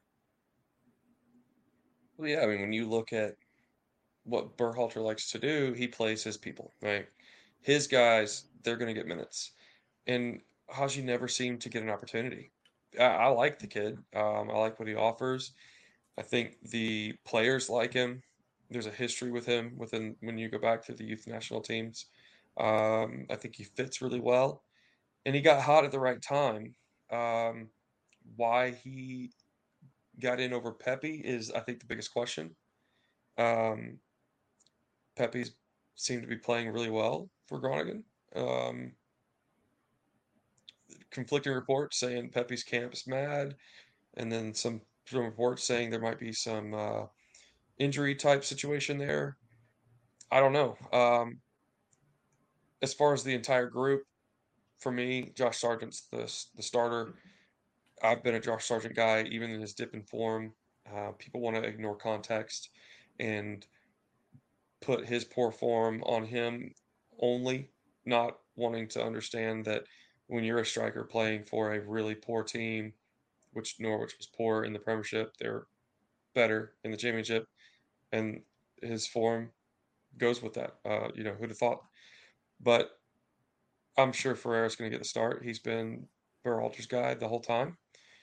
Well, yeah, I mean, when you look at what Berhalter likes to do, he plays his people, right? His guys, they're going to get minutes. And Haji never seemed to get an opportunity. I, I like the kid. Um, I like what he offers. I think the players like him. There's a history with him within when you go back to the youth national teams. Um, I think he fits really well. And he got hot at the right time. Um, why he got in over Pepe is, I think, the biggest question. Um, Pepe's seemed to be playing really well for Groningen. Um, conflicting reports saying Pepe's camp's mad, and then some, some reports saying there might be some uh, injury type situation there. I don't know. Um, as far as the entire group, for me, Josh Sargent's the the starter. I've been a Josh Sargent guy, even in his dip in form. Uh, people want to ignore context and put his poor form on him only, not wanting to understand that when you're a striker playing for a really poor team, which Norwich was poor in the Premiership, they're better in the Championship, and his form goes with that. Uh, you know, who'd have thought? But I'm sure Ferreira's going to get the start. He's been Berhalter's guy the whole time.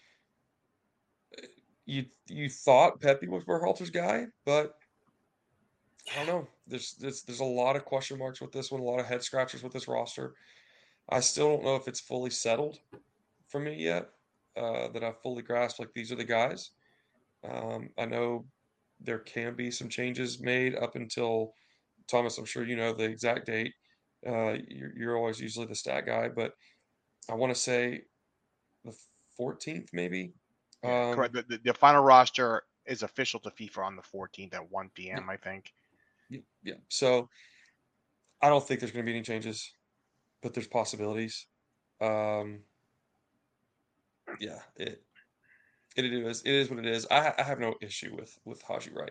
You you thought Pepe was Berhalter's guy, but I don't know. There's, there's there's a lot of question marks with this one, a lot of head scratchers with this roster. I still don't know if it's fully settled for me yet, uh, that I've fully grasped, like, these are the guys. Um, I know there can be some changes made up until, Thomas, I'm sure you know the exact date. Uh, you're, you're always usually the stat guy, but I want to say the fourteenth, maybe. Yeah, um, correct. The, the, the final roster is official to FIFA on the fourteenth at one p.m. Yeah. I think. Yeah, yeah. So I don't think there's going to be any changes, but there's possibilities. Um, yeah, it, it it is it is what it is. I, I have no issue with with Haji Wright.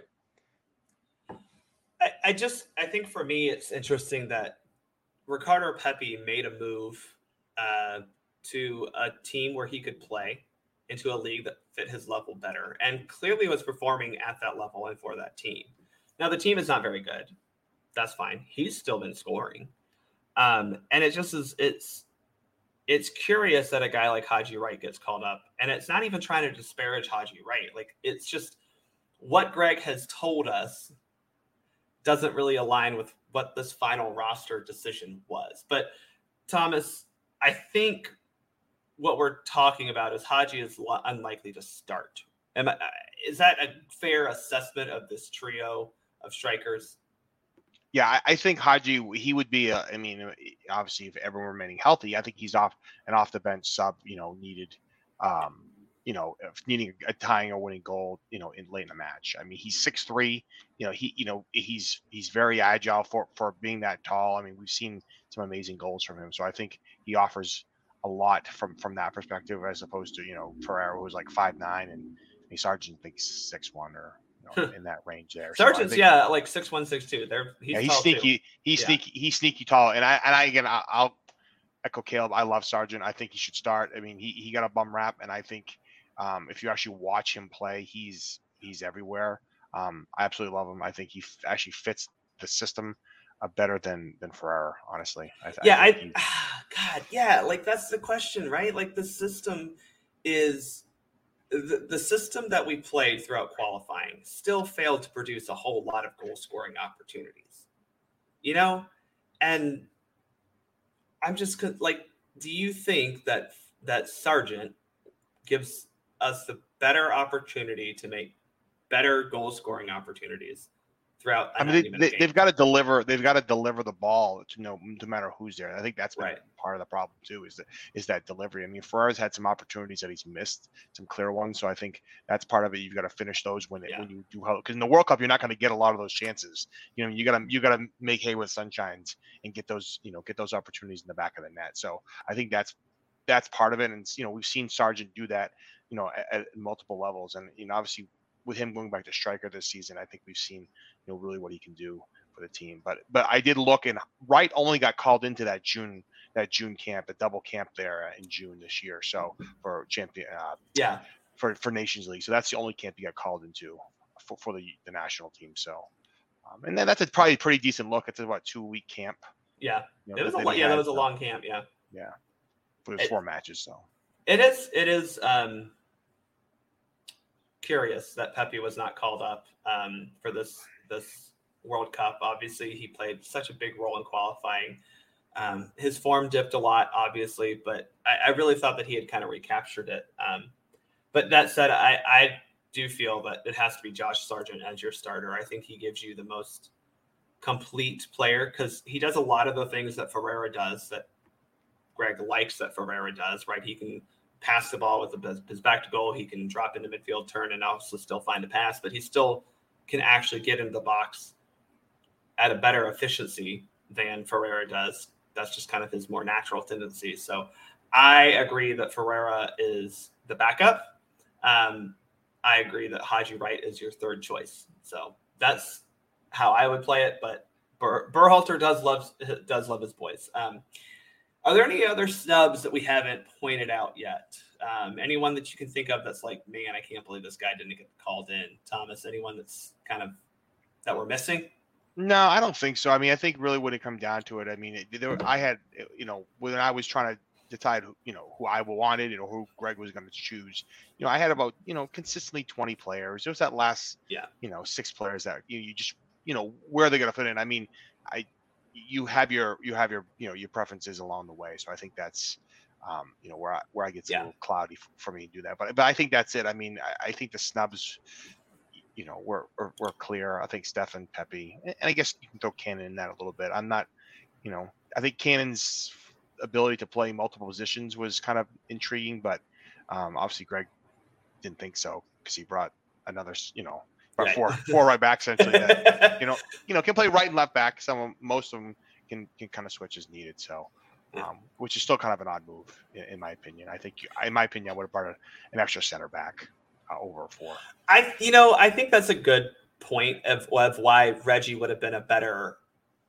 I, I just I think for me it's interesting that Ricardo Pepi made a move uh, to a team where he could play into a league that fit his level better, and clearly was performing at that level and for that team. Now the team is not very good. That's fine. He's still been scoring, um, and it just is. It's it's curious that a guy like Haji Wright gets called up, and it's not even trying to disparage Haji Wright. Like, it's just what Greg has told us doesn't really align with what this final roster decision was. But Thomas, I think what we're talking about is Haji is unlikely to start. Am I, is that a fair assessment of this trio of strikers? Yeah, I, I think Haji, he would be, a, I mean, obviously, if everyone remaining healthy, I think he's off an off the bench sub, you know, needed, um, you know, needing a tying or winning goal, you know, in late in the match. I mean, he's six three, you know, he, you know, he's he's very agile for for being that tall. I mean, we've seen some amazing goals from him, so I think he offers a lot from from that perspective, as opposed to, you know, Ferreira, who's like five nine, and I mean, Sargent thinks six one or, you know, in that range there. Sargent's, so think, yeah, like six one, six two. They're he's, yeah, he's tall sneaky. too. He's yeah. sneaky. He's sneaky tall. And I and I again, I, I'll echo Caleb. I love Sargent. I think he should start. I mean, he he got a bum rap, and I think um, if you actually watch him play, he's he's everywhere. Um, I absolutely love him. I think he f- actually fits the system uh, better than than Ferreira. Honestly, I, yeah. I, I he, God, yeah. Like, that's the question, right? Like, the system is. The, the system that we played throughout qualifying still failed to produce a whole lot of goal scoring opportunities, you know? And I'm just like, do you think that that Sargent gives us the better opportunity to make better goal scoring opportunities throughout. I mean, they, they, they've got to deliver. They've got to deliver the ball to no, no matter who's there. I think that's been right. part of the problem too. Is that is that delivery? I mean, Ferrara's had some opportunities that he's missed, some clear ones. So I think that's part of it. You've got to finish those when it, yeah. when you do because in the World Cup you're not going to get a lot of those chances. You know, you got to you got to make hay with sunshines and get those you know get those opportunities in the back of the net. So I think that's that's part of it. And you know, we've seen Sargent do that. You know, at, at multiple levels, and you know, obviously. With him going back to striker this season, I think we've seen, you know, really what he can do for the team. But but I did look, and Wright only got called into that June that June camp, the double camp there in June this year. So for champion, uh, yeah, for for Nations League. So that's the only camp he got called into for, for the the national team. So, um, and then that's a probably pretty decent look. It's a what two week camp. Yeah, you know, it was a that long, he yeah, had, that was a so, long camp. Yeah, yeah, but it was it, four matches. So it is it is. Um, curious that Pepe was not called up um, for this this World Cup. Obviously, he played such a big role in qualifying. Um, his form dipped a lot, obviously, but I, I really thought that he had kind of recaptured it. Um, but that said, I, I do feel that it has to be Josh Sargent as your starter. I think he gives you the most complete player because he does a lot of the things that Ferreira does that Greg likes that Ferreira does, right? He can pass the ball with the, his back to goal. He can drop into midfield, turn, and also still find a pass, but he still can actually get into the box at a better efficiency than Ferreira does. That's just kind of his more natural tendency. So I agree that Ferreira is the backup. Um, I agree that Haji Wright is your third choice. So that's how I would play it. But Ber- Berhalter does love does love his boys. Um, Are there any other snubs that we haven't pointed out yet? Um, anyone that you can think of that's like, man, I can't believe this guy didn't get called in. Thomas, anyone that's kind of that we're missing? No, I don't think so. I mean, I think really when it come down to it, I mean, it, there, I had, you know, when I was trying to decide, who, you know, who I wanted, you know, who Greg was going to choose, you know, I had about, you know, consistently twenty players. There was that last, yeah, you know, six players that you, you just, you know, where are they going to fit in? I mean, I, you have your, you have your, you know, your preferences along the way. So I think that's, um, you know, where I, where I get yeah. a little cloudy for, for me to do that. But, but I think that's it. I mean, I, I think the snubs, you know, were, were, were clear. I think Stefan, Pepe, and I guess you can throw Cannon in that a little bit. I'm not, you know, I think Cannon's ability to play multiple positions was kind of intriguing, but um, obviously Greg didn't think so because he brought another, you know, brought four, four right backs essentially that, you know, you know, can play right and left back. Some of most of them can, can kind of switch as needed. So, um, which is still kind of an odd move in, in my opinion. I think, in my opinion, I would have brought a, an extra center back. Uh, over a four. I, you know, I think that's a good point of, of why Reggie would have been a better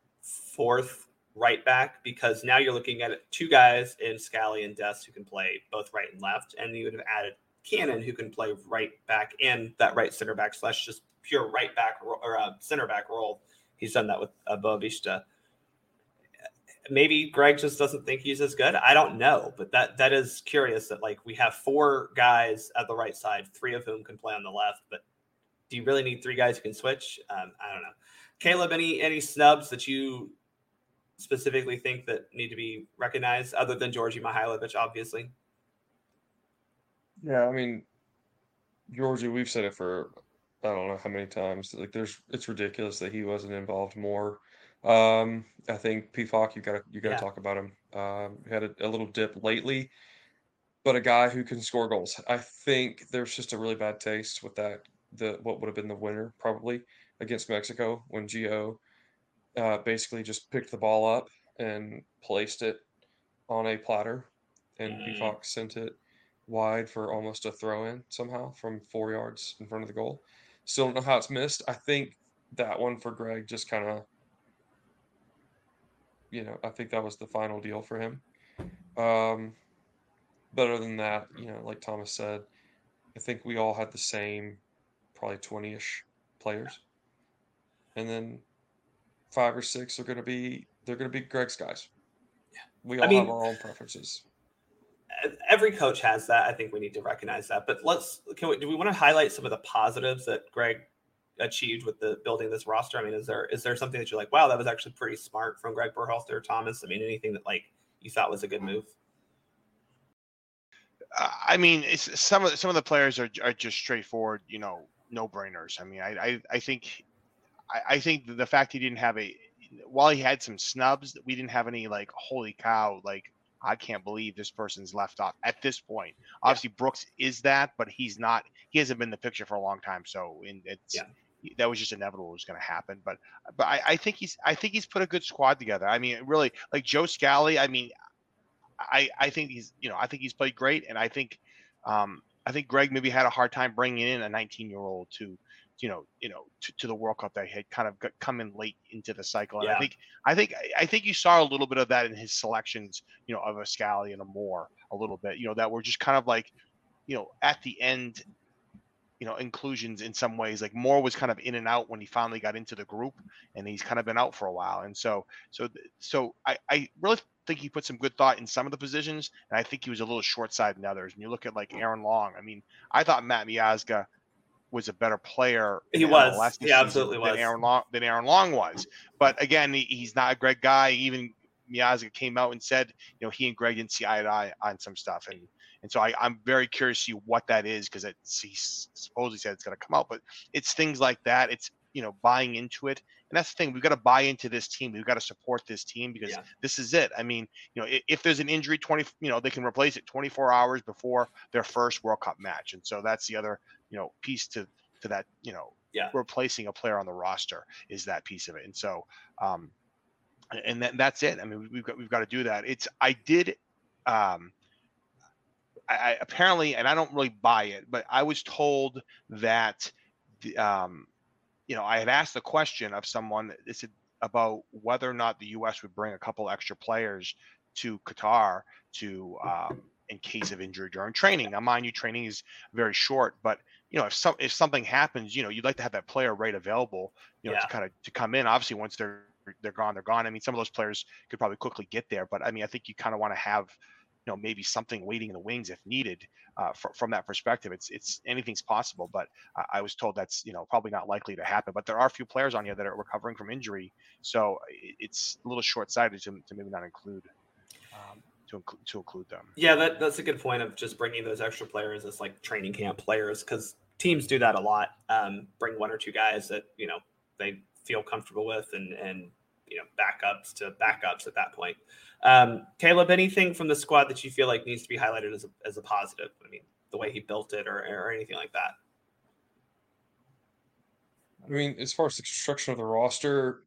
fourth right back, because now you're looking at two guys in Scally and Dest who can play both right and left, and you would have added Cannon who can play right back and that right center back slash just pure right back ro- or uh, center back role. He's done that with uh, Boavista. Maybe Greg just doesn't think he's as good. I don't know, but that that is curious that like we have four guys at the right side, three of whom can play on the left. But do you really need three guys who can switch? Um, I don't know. Caleb, any any snubs that you specifically think that need to be recognized other than Georgi Mihailovic, obviously? Yeah, I mean, Georgie, we've said it for I don't know how many times. Like, there's it's ridiculous that he wasn't involved more. Um, I think Pifak, you gotta you gotta Yeah. talk about him. Um, he had a, a little dip lately, but a guy who can score goals. I think there's just a really bad taste with that. The what would have been the winner probably against Mexico when Gio uh, basically just picked the ball up and placed it on a platter, and Mm. Pifak sent it wide for almost a throw in somehow from four yards in front of the goal. Still don't know how it's missed. I think that one for Greg just kind of. You know, I think that was the final deal for him. Um, but other than that, you know, like Thomas said, I think we all had the same, probably twenty-ish players, and then five or six are going to be they're going to be Greg's guys. Yeah. We all I mean, have our own preferences. Every coach has that. I think we need to recognize that. But let's can we do we want to highlight some of the positives that Greg achieved with the building this roster? I mean, is there is there something that you're like, wow, that was actually pretty smart from Greg Berhalter, Thomas? I mean, anything that like you thought was a good move? Uh, I mean, it's, some of some of the players are are just straightforward, you know, no brainers. I mean, I, I I think I, I think the fact he didn't have a, while he had some snubs, we didn't have any like, holy cow, like, I can't believe this person's left off at this point. Obviously, yeah. Brooks is that, but he's not. He hasn't been in the picture for a long time, so in, it's yeah. that was just inevitable. It was going to happen. But but I, I think he's I think he's put a good squad together. I mean, really, like Joe Scally. I mean, I I think he's you know I think he's played great, and I think um, I think Greg maybe had a hard time bringing in a nineteen year old to. you know, you know, to, to the World Cup that had kind of got, come in late into the cycle. And yeah. I think, I think, I think you saw a little bit of that in his selections, you know, of a Scally and a Moore a little bit, you know, that were just kind of like, you know, at the end, you know, inclusions in some ways. Like Moore was kind of in and out when he finally got into the group, and he's kind of been out for a while. And so, so, so I, I really think he put some good thought in some of the positions, and I think he was a little short-sighted in others. And you look at like Aaron Long. I mean, I thought Matt Miazga was a better player. He was. He absolutely was. Than Aaron Long, than Aaron Long was. But again, he, he's not a Greg guy. Even Miazga came out and said, you know, he and Greg didn't see eye to eye on some stuff. And and so I, I'm very curious to see what that is, because it's he supposedly said it's going to come out. But it's things like that. It's, you know, buying into it. And that's the thing. We've got to buy into this team. We've got to support this team, because yeah. this is it. I mean, you know, if, if there's an injury, twenty, you know, they can replace it twenty-four hours before their first World Cup match. And so that's the other, you know, piece to, to that, you know, yeah. replacing a player on the roster is that piece of it. And so, um, and then that's it. I mean, we've got, we've got to do that. It's, I did, um, I, I apparently, and I don't really buy it, but I was told that, the, um, you know, I had asked the question of someone this about whether or not the U S would bring a couple extra players to Qatar to, um, in case of injury during training. Now, mind you, training is very short, but you know, if some if something happens, you know, you'd like to have that player right available, you know, yeah. to kind of to come in. Obviously, once they're they're gone, they're gone. I mean, some of those players could probably quickly get there, but I mean, I think you kind of want to have, you know, maybe something waiting in the wings if needed. Uh, fr- from that perspective, it's it's anything's possible. But I, I was told that's, you know, probably not likely to happen. But there are a few players on here that are recovering from injury, so it's a little short-sighted to to maybe not include. Um, to include to include them. Yeah, that, that's a good point of just bringing those extra players as like training camp players, because teams do that a lot. Um, bring one or two guys that, you know, they feel comfortable with, and, and you know, backups to backups at that point. Um, Caleb, anything from the squad that you feel like needs to be highlighted as a, as a positive? I mean, the way he built it, or, or anything like that? I mean, as far as the construction of the roster,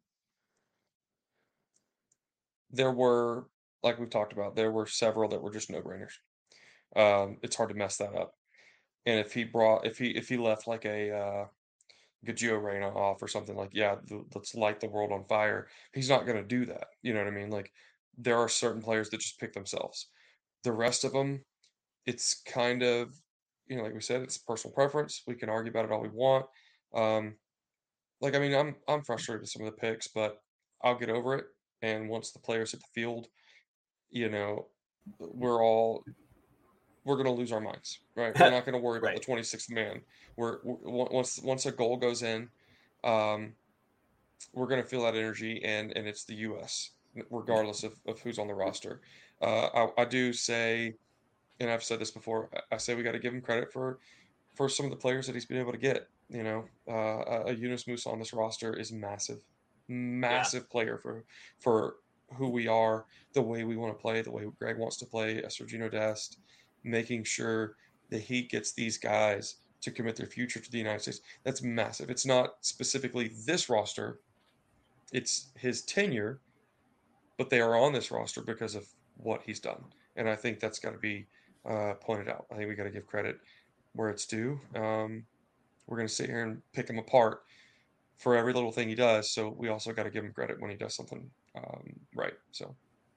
there were, like we've talked about, there were several that were just no-brainers. Um, it's hard to mess that up. And if he brought, if he if he left like a uh, Gio Reyna off or something, like, yeah, th- let's light the world on fire, he's not going to do that. You know what I mean? Like, there are certain players that just pick themselves. The rest of them, it's kind of, you know, like we said, it's personal preference. We can argue about it all we want. Um, like, I mean, I'm I'm frustrated with some of the picks, but I'll get over it. And once the players hit the field, you know, we're all we're going to lose our minds, right? We're not going to worry about right. the twenty-sixth man. We're, we're once once a goal goes in, um, we're going to feel that energy, and and it's the U S regardless of, of who's on the roster. Uh, I, I do say, and I've said this before, I say we got to give him credit for for some of the players that he's been able to get. You know, uh, a Yunus Musah on this roster is massive, massive yeah. player for for. who we are, the way we want to play, the way Greg wants to play, Sergino Dest, making sure that he gets these guys to commit their future to the United States. That's massive. It's not specifically this roster, it's his tenure, but they are on this roster because of what he's done. And I think that's got to be uh, pointed out. I think we got to give credit where it's due. Um, we're going to sit here and pick him apart for every little thing he does. So we also got to give him credit when he does something um, right. So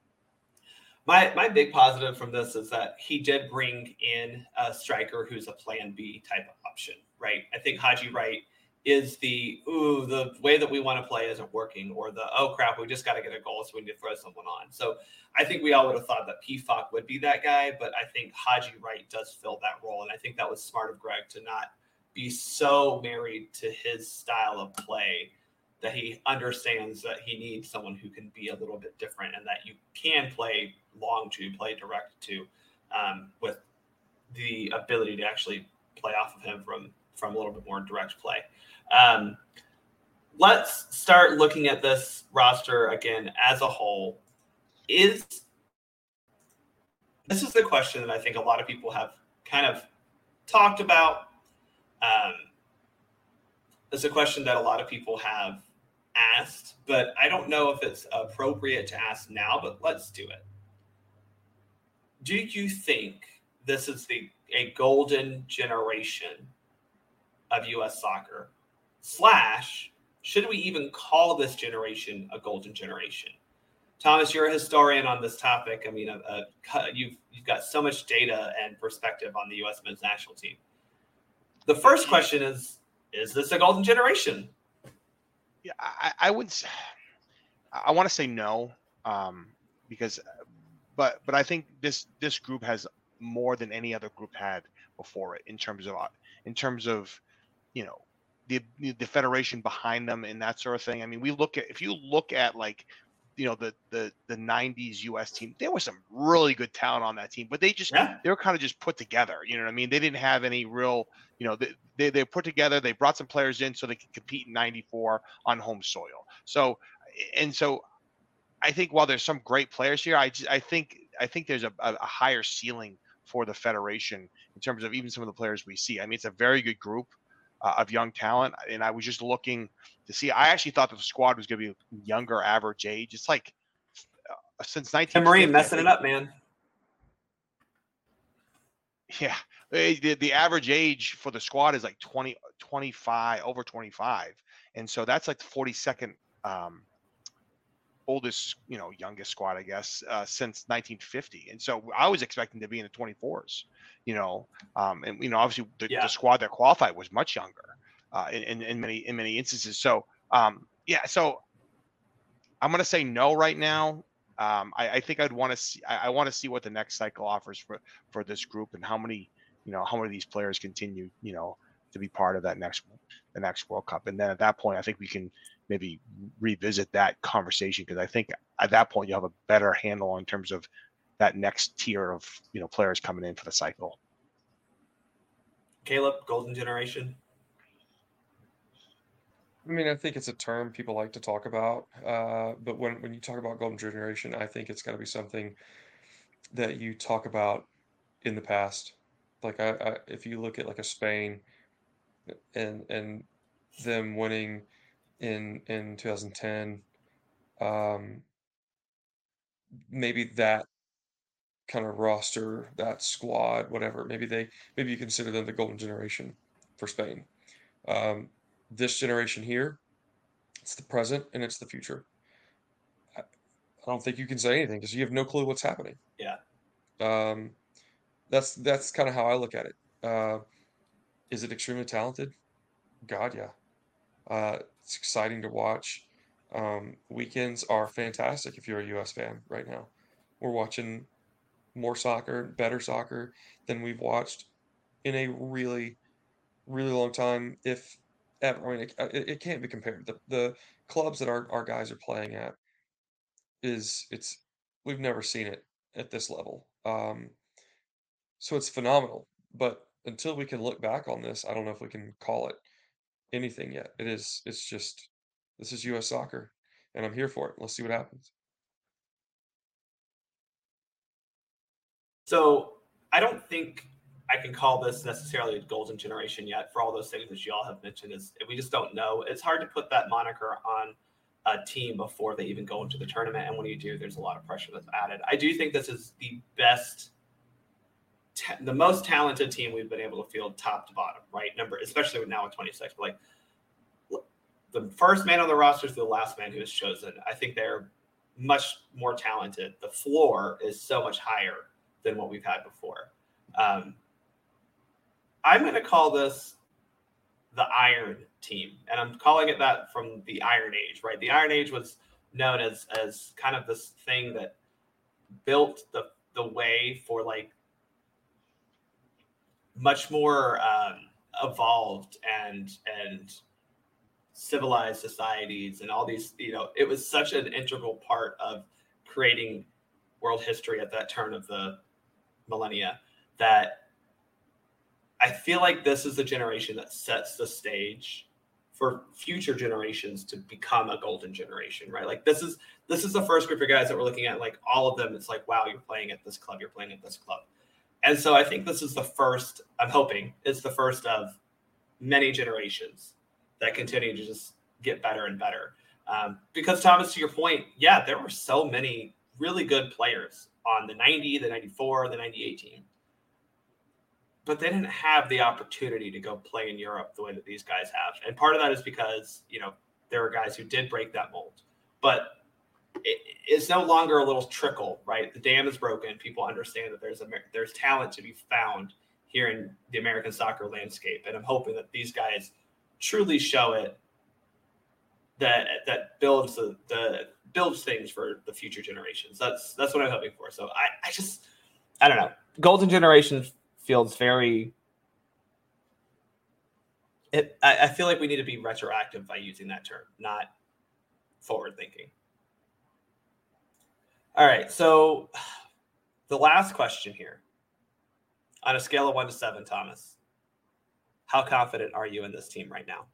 my my big positive from this is that he did bring in a striker who's a plan B type of option, right? I think Haji Wright is the, ooh, the way that we want to play isn't working, or the, oh crap, we just got to get a goal so we need to throw someone on. So I think we all would have thought that P F O C would be that guy, but I think Haji Wright does fill that role. And I think that was smart of Greg to not be so married to his style of play that he understands that he needs someone who can be a little bit different, and that you can play long to, play direct to, um, with the ability to actually play off of him from, from a little bit more direct play. Um, let's start looking at this roster again as a whole. Is this is the question that I think a lot of people have kind of talked about. Um, it's a question that a lot of people have asked, but I don't know if it's appropriate to ask now, but let's do it. Do you think this is the a golden generation of U S soccer? Slash, should we even call this generation a golden generation? Thomas, you're a historian on this topic. I mean, uh, uh, you've you've got so much data and perspective on the U S men's national team. The first question is, is this a golden generation? Yeah, I, I would I want to say no, um, because but but I think this this group has more than any other group had before it in terms of in terms of, you know, the the federation behind them and that sort of thing. I mean, we look at if you look at like, you know, the the the nineties U S team, there was some really good talent on that team, but they just yeah. they were kind of just put together. You know what I mean? They didn't have any real, you know, they they, they put together. They brought some players in so they could compete in ninety-four on home soil. So and so, I think while there's some great players here, I just, I think I think there's a, a higher ceiling for the federation in terms of even some of the players we see. I mean, it's a very good group uh, of young talent, and I was just looking to see. I actually thought the squad was going to be younger average age. It's like uh, since nineteen fifty. Marine messing it up, man. Yeah, the, the average age for the squad is like twenty, twenty-five, over twenty-five, and so that's like the forty-second um, oldest, you know, youngest squad, I guess, uh, since nineteen fifty. And so I was expecting to be in the twenty-fours, you know, um, and you know, obviously the, yeah. the squad that qualified was much younger uh, in, in in many in many instances. So um, yeah, so I'm gonna say no right now. Um, I, I think I'd want to see. I, I want to see what the next cycle offers for, for this group and how many, you know, how many of these players continue, you know, to be part of that next, the next World Cup. And then at that point, I think we can maybe revisit that conversation because I think at that point you have a better handle in terms of that next tier of, you know, players coming in for the cycle. Caleb, golden generation. I mean, I think it's a term people like to talk about, uh, but when, when you talk about golden generation, I think it's got to be something that you talk about in the past. Like, I, I, if you look at like a Spain and and them winning in in two thousand ten, um, maybe that kind of roster, that squad, whatever, maybe they maybe you consider them the golden generation for Spain. Um, This generation here, it's the present and it's the future. I, I don't think you can say anything because you have no clue what's happening. Yeah. Um, that's that's kind of how I look at it. Uh, is it extremely talented? God, yeah. Uh, it's exciting to watch. Um, weekends are fantastic if you're a U S fan right now. We're watching more soccer, better soccer than we've watched in a really, really long time. If ever. I mean, it, it, it can't be compared. The the clubs that our, our guys are playing at is it's we've never seen it at this level. Um, so it's phenomenal. But until we can look back on this, I don't know if we can call it anything yet. It is it's just this is U S soccer, and I'm here for it. Let's see what happens. So I don't think I can call this necessarily a golden generation yet for all those things that you all have mentioned. Is we just don't know. It's hard to put that moniker on a team before they even go into the tournament. And when you do, there's a lot of pressure that's added. I do think this is the best, ta- the most talented team we've been able to field top to bottom, right? Number, especially now with twenty-six, but like the first man on the roster is the last man who is chosen. I think they're much more talented. The floor is so much higher than what we've had before. Um, I'm going to call this the Iron Team, and I'm calling it that from the Iron Age, right? The Iron Age was known as as kind of this thing that built the the way for like much more um, evolved and and civilized societies and all these, you know, it was such an integral part of creating world history at that turn of the millennia that I feel like this is the generation that sets the stage for future generations to become a golden generation, right? Like this is this is the first group of guys that we're looking at. Like all of them, it's like, wow, you're playing at this club, you're playing at this club. And so I think this is the first, I'm hoping it's the first of many generations that continue to just get better and better. Um, because Thomas, to your point, yeah, there were so many really good players on the ninety, the ninety-four, the ninety-eight team. But they didn't have the opportunity to go play in Europe the way that these guys have. And part of that is because, you know, there are guys who did break that mold. But it, it's no longer a little trickle, right? The dam is broken. People understand that there's a, there's talent to be found here in the American soccer landscape. And I'm hoping that these guys truly show it, that that builds the, the builds things for the future generations. That's that's what I'm hoping for. So I, I just, I don't know. Golden generation feels very it I, I feel like we need to be retroactive by using that term, not forward thinking. All right, so the last question here. On a scale of one to seven, Thomas, how confident are you in this team right now?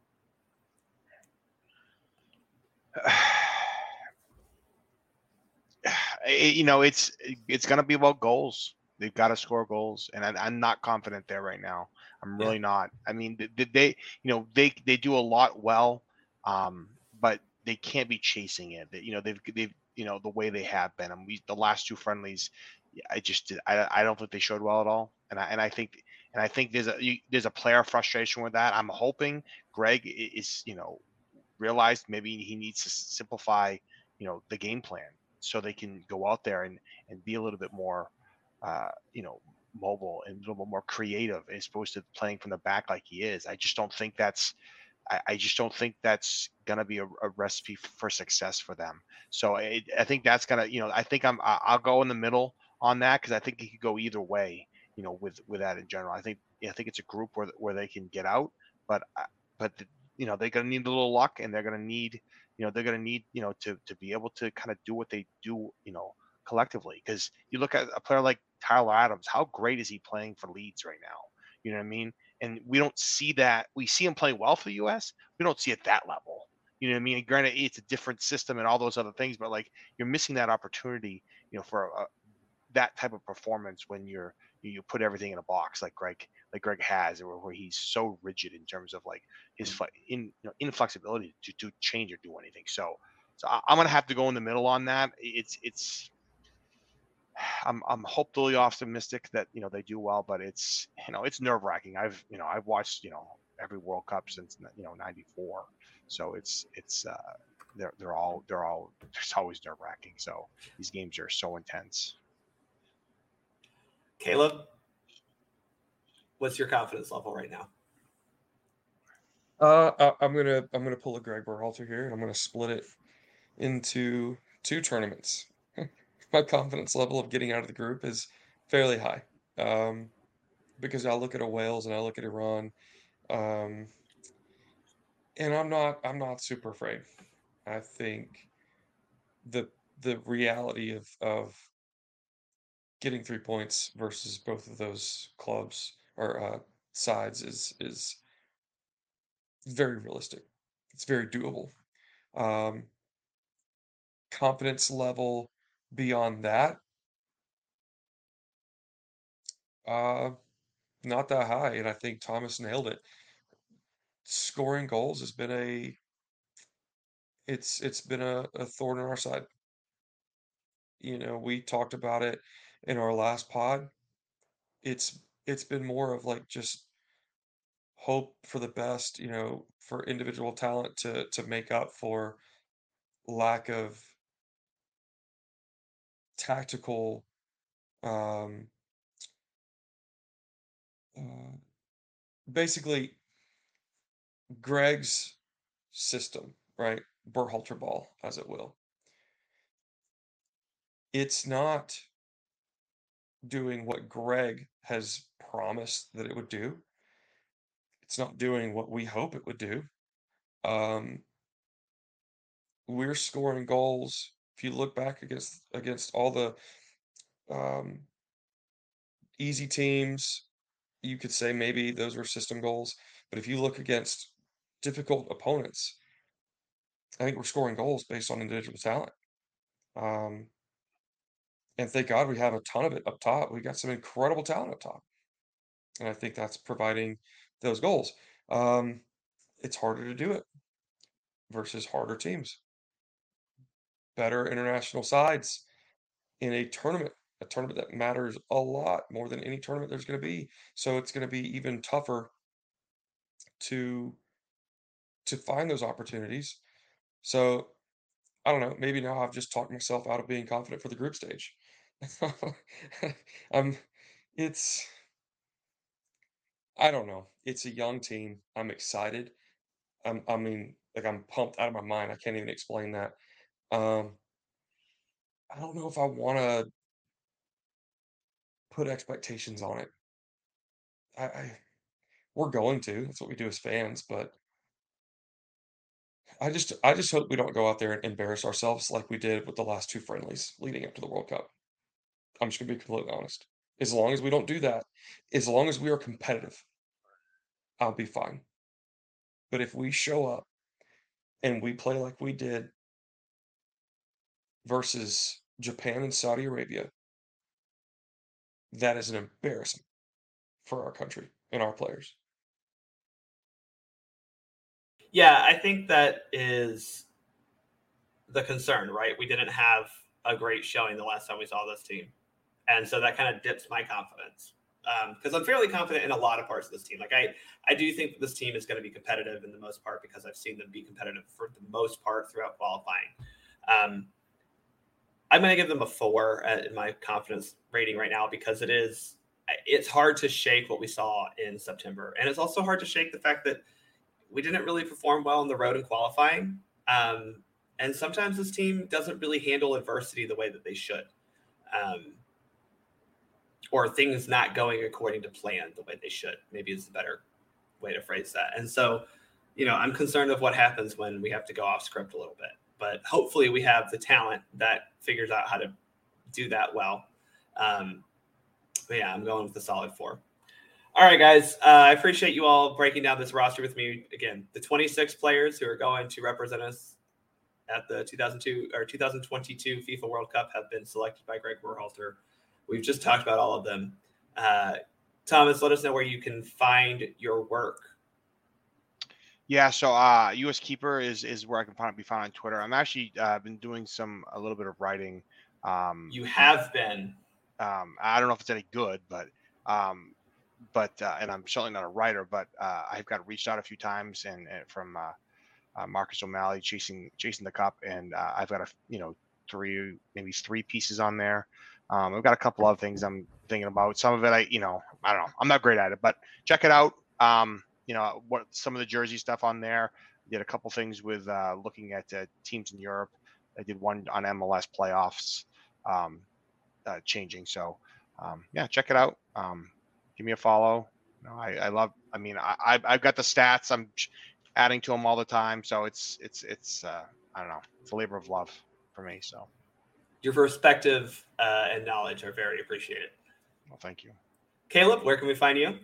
You know, it's it's gonna be about goals. They've got to score goals, and I, I'm not confident there right now. I'm really yeah. not. I mean, they, they, you know, they they do a lot well, um, but they can't be chasing it. You know, they've they've you know the way they have been. And we the last two friendlies, I just did. I I don't think they showed well at all. And I and I think and I think there's a you, there's a player frustration with that. I'm hoping Greg is you know realized maybe he needs to simplify you know the game plan so they can go out there and and be a little bit more. Uh, you know, mobile and a little bit more creative as opposed to playing from the back like he is. I just don't think that's, I, I just don't think that's gonna be a, a recipe for success for them. So it, I think that's gonna, you know, I think I'm, I'll go in the middle on that because I think it could go either way. You know, with with that in general, I think, I think it's a group where where they can get out, but but the, you know they're gonna need a little luck and they're gonna need, you know, they're gonna need, you know, to to be able to kind of do what they do, you know. Collectively, because you look at a player like Tyler Adams, how great is he playing for Leeds right now? You know what I mean? And we don't see that. We see him playing well for the U S. We don't see it that level. You know what I mean? And granted, it's a different system and all those other things, but like you're missing that opportunity, you know, for a, that type of performance when you're you, you put everything in a box like Greg like Greg has, where, where he's so rigid in terms of like his in you know inflexibility to to change or do anything. So so I, I'm gonna have to go in the middle on that. It's it's. I'm I'm hopefully optimistic that you know they do well, but it's you know it's nerve wracking. I've you know I've watched you know every World Cup since you know ninety-four, so it's it's uh, they're they're all they're all it's always nerve wracking. So these games are so intense. Caleb, what's your confidence level right now? Uh, I, I'm gonna I'm gonna pull a Greg Berhalter here, and I'm gonna split it into two tournaments. My confidence level of getting out of the group is fairly high, um, because I look at a Wales and I look at Iran, um, and I'm not I'm not super afraid. I think the the reality of of getting three points versus both of those clubs or uh, sides is is very realistic. It's very doable. Um, confidence level beyond that, uh, not that high, and I think Thomas nailed it. Scoring goals has been a it's it's been a, a thorn in our side. You know, we talked about it in our last pod. It's it's been more of like just hope for the best, you know, for individual talent to to make up for lack of tactical um uh, basically Greg's system, right? Berhalter ball, as it will. It's not doing what Greg has promised that it would do. It's not doing what we hope it would do. Um, we're scoring goals. If you look back against against all the um, easy teams, you could say maybe those were system goals. But if you look against difficult opponents, I think we're scoring goals based on individual talent. Um, and thank God we have a ton of it up top. We got some incredible talent up top. And I think that's providing those goals. Um, it's harder to do it versus harder teams. Better international sides in a tournament, a tournament that matters a lot more than any tournament there's going to be. So it's going to be even tougher to to find those opportunities. So I don't know, maybe now I've just talked myself out of being confident for the group stage. um, it's I don't know. It's a young team. I'm excited. I'm, I mean, like I'm pumped out of my mind. I can't even explain that. Um, I don't know if I want to put expectations on it. I, I we're going to. That's what we do as fans, but I just I just hope we don't go out there and embarrass ourselves like we did with the last two friendlies leading up to the World Cup. I'm just gonna be completely honest. As long as we don't do that, as long as we are competitive, I'll be fine. But if we show up and we play like we did versus Japan and Saudi Arabia, that is an embarrassment for our country and our players. Yeah, I think that is the concern, right? We didn't have a great showing the last time we saw this team. And so that kind of dips my confidence. Because um, I'm fairly confident in a lot of parts of this team. Like I, I do think that this team is going to be competitive in the most part because I've seen them be competitive for the most part throughout qualifying. Um, I'm going to give them a four in my confidence rating right now because it is, it's hard to shake what we saw in September. And it's also hard to shake the fact that we didn't really perform well on the road in qualifying. Um, and sometimes this team doesn't really handle adversity the way that they should. Um, or things not going according to plan the way they should, maybe is a better way to phrase that. And so, you know, I'm concerned of what happens when we have to go off script a little bit, but hopefully we have the talent that figures out how to do that well. Um, but yeah, I'm going with the solid four. All right, guys. Uh, I appreciate you all breaking down this roster with me. Again, the twenty-six players who are going to represent us at the two thousand two or two thousand twenty-two FIFA World Cup have been selected by Greg Berhalter. We've just talked about all of them. Uh, Thomas, let us know where you can find your work. Yeah, so uh, U S Keeper is is where I can find, be found on Twitter. I'm actually uh, been doing some a little bit of writing. Um, you have been. Um, I don't know if it's any good, but um, but uh, and I'm certainly not a writer, but uh, I've got reached out a few times and, and from uh, uh, Marcus O'Malley chasing chasing the cup, and uh, I've got a you know three maybe three pieces on there. Um, I've got a couple other things I'm thinking about. Some of it, I, you know, I don't know. I'm not great at it, but check it out. Um, you know, what some of the jersey stuff on there. I did a couple things with uh, looking at uh, teams in Europe. I did one on M L S playoffs um, uh, changing. So, um, yeah, check it out. Um, give me a follow. You know, I, I love. I mean, I, I've got the stats. I'm adding to them all the time. So it's it's it's. Uh, I don't know. It's a labor of love for me. So. Your perspective uh, and knowledge are very appreciated. Well, thank you. Caleb, where can we find you?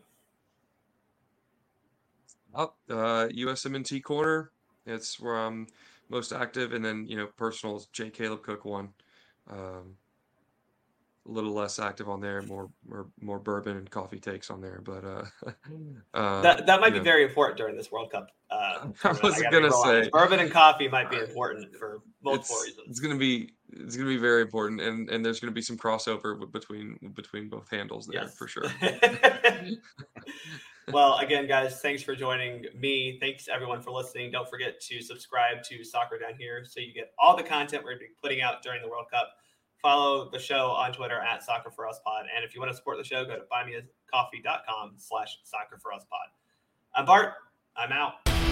Oh, uh, U S M N T Corner. It's where I'm most active. And then, you know, personal is J Caleb Cook one. Um, a little less active on there, more more, more bourbon and coffee takes on there. But uh, uh, that, that might be know. very important during this World Cup. Uh, I wasn't going to say. Bourbon and coffee might be important for multiple it's, reasons. It's going to be it's going to be very important. And, and there's going to be some crossover between between both handles there yes. for sure. Well, again, guys, thanks for joining me. Thanks, everyone, for listening. Don't forget to subscribe to Soccer Down Here so you get all the content we're going to be putting out during the World Cup. Follow the show on Twitter at Soccer For Us Pod. And if you want to support the show, go to buymeacoffee.com slash Soccer For Us Pod. I'm Bart. I'm out.